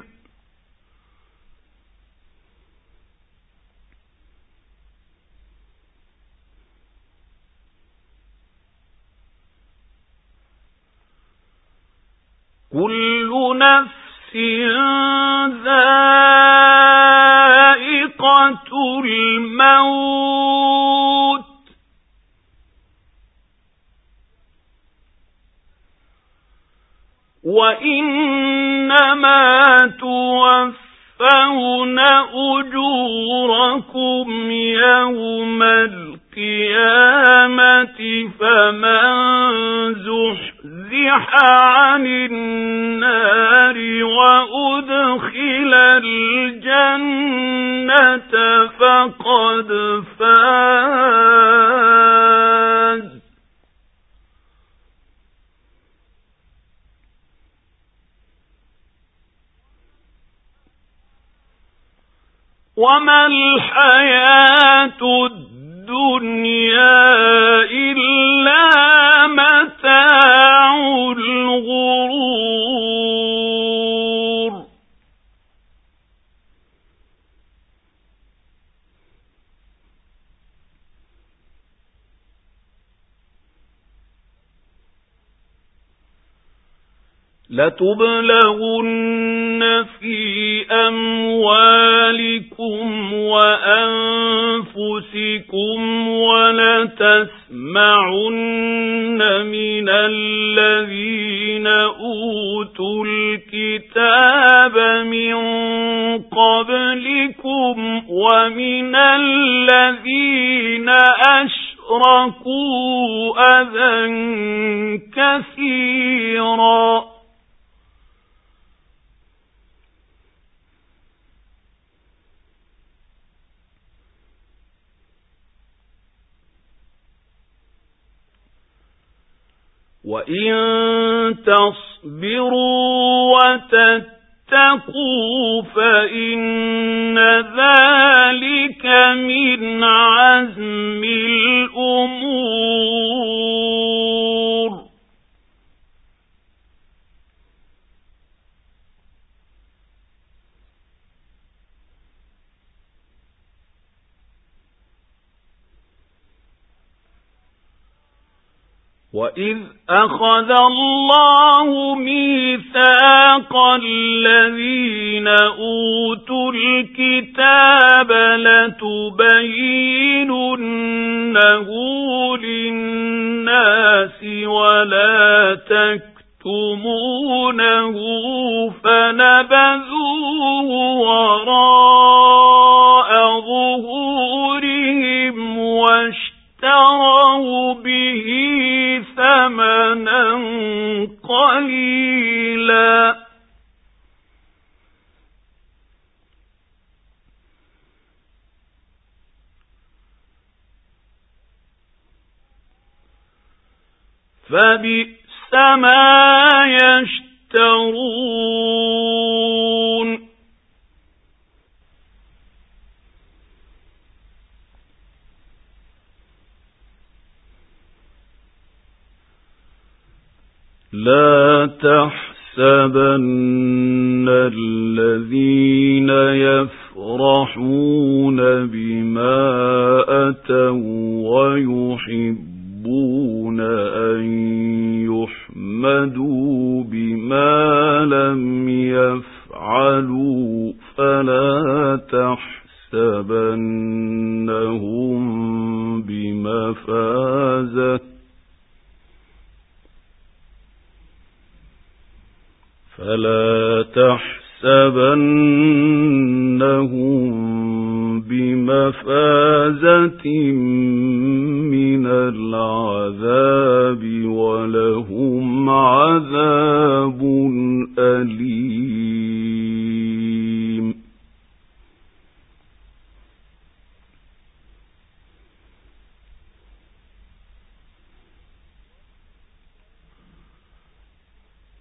كل نفس ذائقة الموت وإنما توفون أجوركم يوم القيامة فمن زحزح عن النار وأدخل الجنة فقد فاز وما الحياة الدنيا إلا متاع الغرور لتبلغن في أموالكم وأنفسكم ولتسمعن من الذين أوتوا الكتاب من قبلكم ومن الذين أشركوا أذى كثيرا وَإِن تَصْبِرُوا وَتَتَّقُوا فَإِنَّ ذَلِكَ مِنْ عَزْمِ الْأُمُورِ وَإِذْ أَخَذَ اللَّهُ مِيثَاقَ الَّذِينَ أُوتُوا الْكِتَابَ لَتُبَيِّنُنَّهُ لِلنَّاسِ وَلَا تَكْتُمُونَهُ فَنَبَذُوهُ وَرَاءَ ظُهُورِهِمْ وَاشْتَرَوْا بِهِ ثَمَنًا قَلِيلًا فَبِئْسَ مَا يَشْتَرُونَ لا تحسبن الذين يفرحون بما أتوا ويحبون أن يحمدوا بما لم يفعلوا فلا تحسبنهم بمفازة فلا تحسبنهم بمفازة من العذاب ولهم عذاب أليم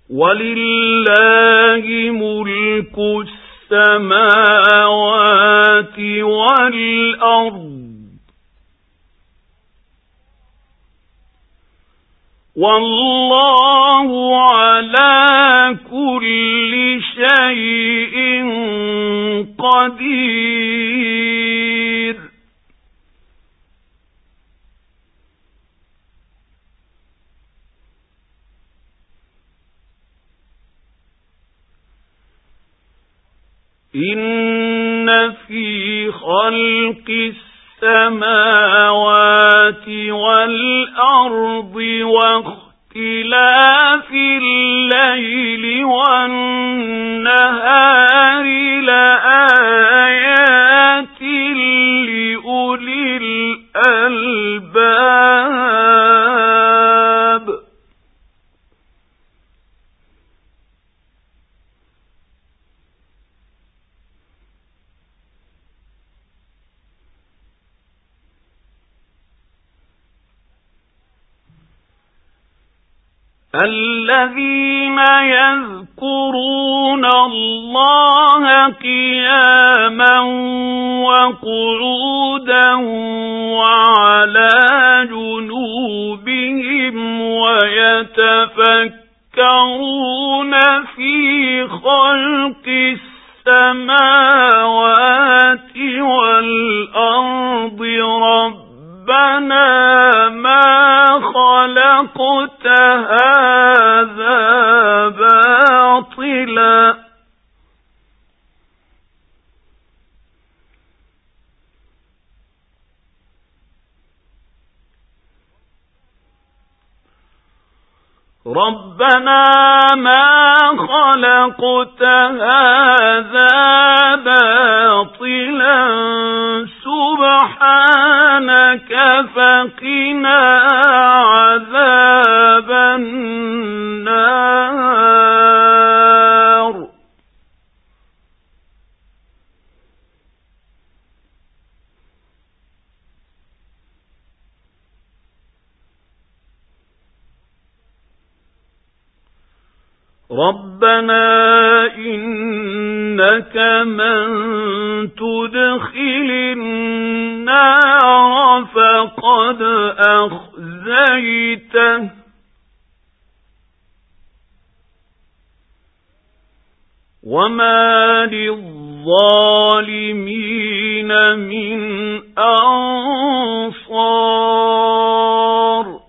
وَلِلَّهِ مُلْكُ السَّمَاوَاتِ وَالْأَرْضِ وَاللَّهُ عَلَى كُلِّ شَيْءٍ قَدِيرٌ إِنَّ فِي خَلْقِ السَّمَاوَاتِ وَالْأَرْضِ وَاخْتِلَافِ اللَّيْلِ وَالنَّهَارِ لَآيَاتٍ لِأُولِي الْأَلْبَابِ الَّذِينَ يَذْكُرُونَ اللَّهَ قِيَامًا وَقُعُودًا وَعَلَى جُنُوبِهِمْ وَيَتَفَكَّرُونَ فِي خَلْقِ السَّمَاوَاتِ وَالْأَرْضِ رَبَّنَا مَا خَلَقْتَ هَذَا بَاطِلًا رَبَّنَا مَا خَلَقْتَ هَذَا بَاطِلًا سُبْحَانَكَ فَقِنَا عَذَابَ النَّارِ رَبَّنَا إِنَّكَ مَن تُدْخِلِ النَّارَ فَقَدْ أَخْزَيْتَهُ وَمَا لِلظَّالِمِينَ مِنْ أَنصَارٍ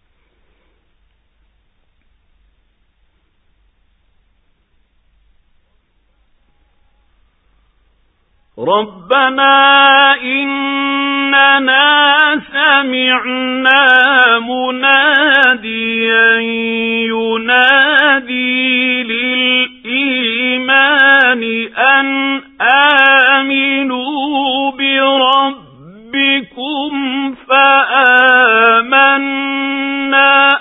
رَبَّنَا إِنَّنَا سَمِعْنَا مُنَادِيًا يُنَادِي لِلْإِيمَانِ أَنْ آمِنُوا بِرَبِّكُمْ فَآمَنَّا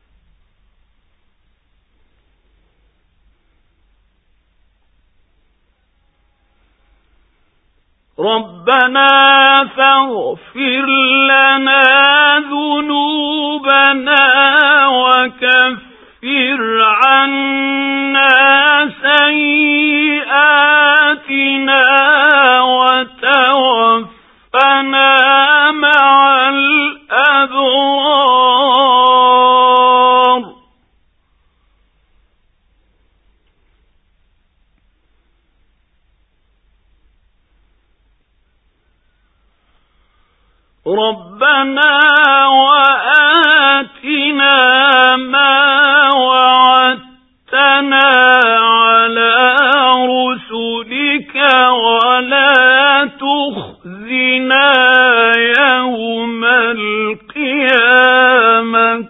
رَبَّنَا فَاغْفِرْ لَنَا ذُنُوبَنَا وَكَفِّرْ عَنَّا سَيِّئَاتِنَا وَتَوَفَّنَا مَعَ الْأَبْرَارِ رَبَّنَا وَآتِنَا مَا وَعَدتَّنَا عَلَى رُسُلِكَ وَلَا تُخْزِنَا يَوْمَ الْقِيَامَةِ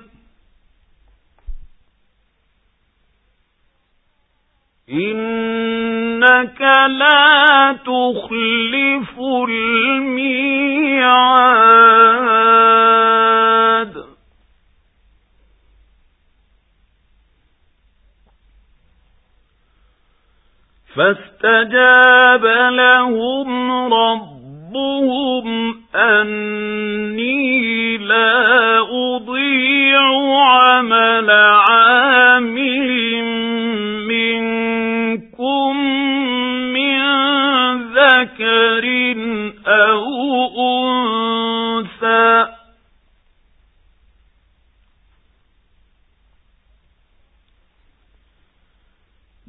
إِنَّكَ لَا تُخْلِفُ الْمِيعَادَ فَاسْتَجَابَ لَهُمْ رَبُّهُمْ أَنِّي لَا أُضِيعُ عَمَلَ عَامِلٍ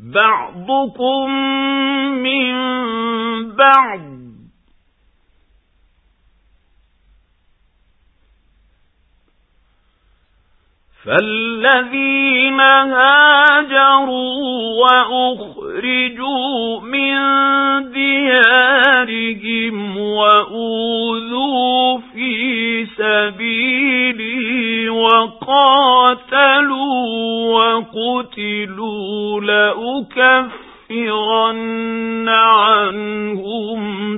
بعضكم من بعض فالذين هاجروا وأخرجوا من ديارهم وأوذوا في سبيلي وقاتلوا وقتلوا لأكفرن عنهم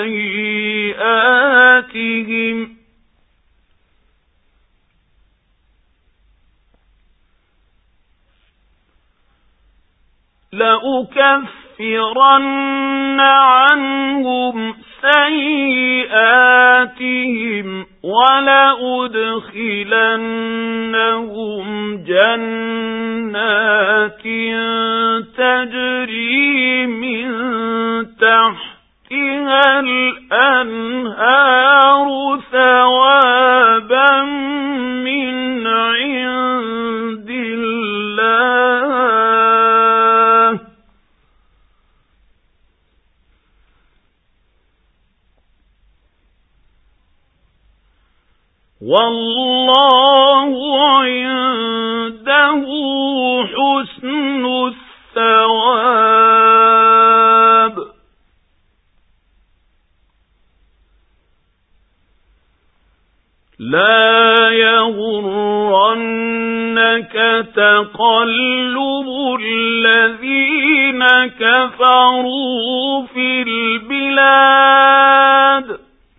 سيئاتهم ولأدخلنهم جنات تجري من تحتها الأنهار ثوابا من عند الله والله عنده حسن الثواب لا يغرنك تقلب الذين كفروا في البلاد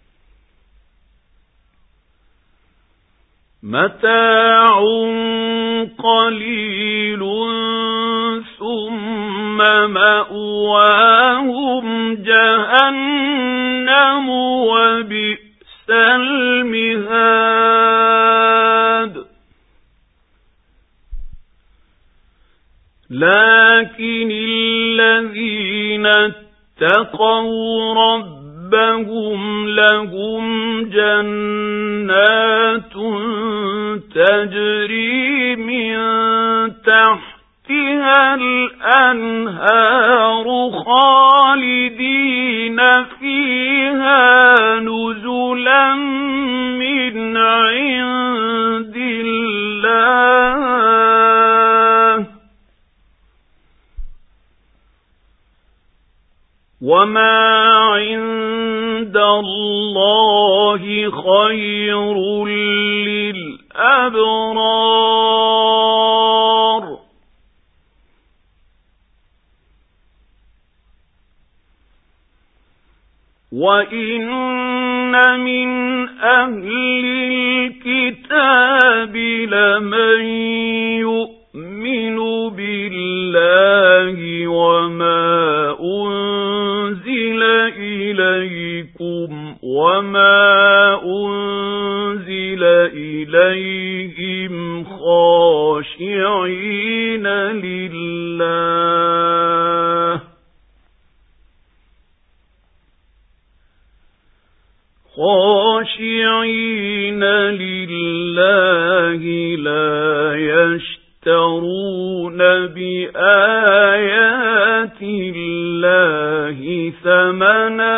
متاع قليل ثم مأواهم جهنم وبئس المهاد لكن الذين اتقوا ربهم لهم جنات تجري من تحتها الأنهار خالدين فيها نزلا من عند الله وما عند الله خير للأبرار وإن من أهل الكتاب لمن يؤمن بالله وما أنزل إليكم وما أنزل إليهم خاشعين لله لا يشترون بآيات الله ثمنا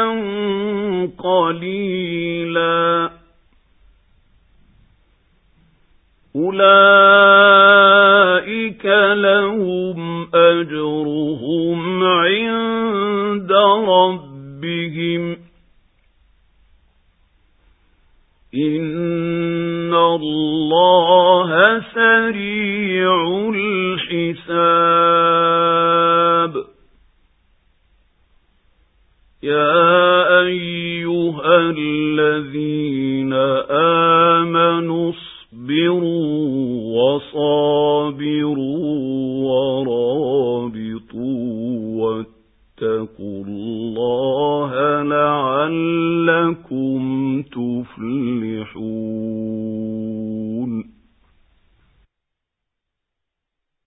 قليلا أولئك لهم أجرهم عند ربهم إن الله سريع الحساب يا أيها الذين آمنوا اصبروا وصابروا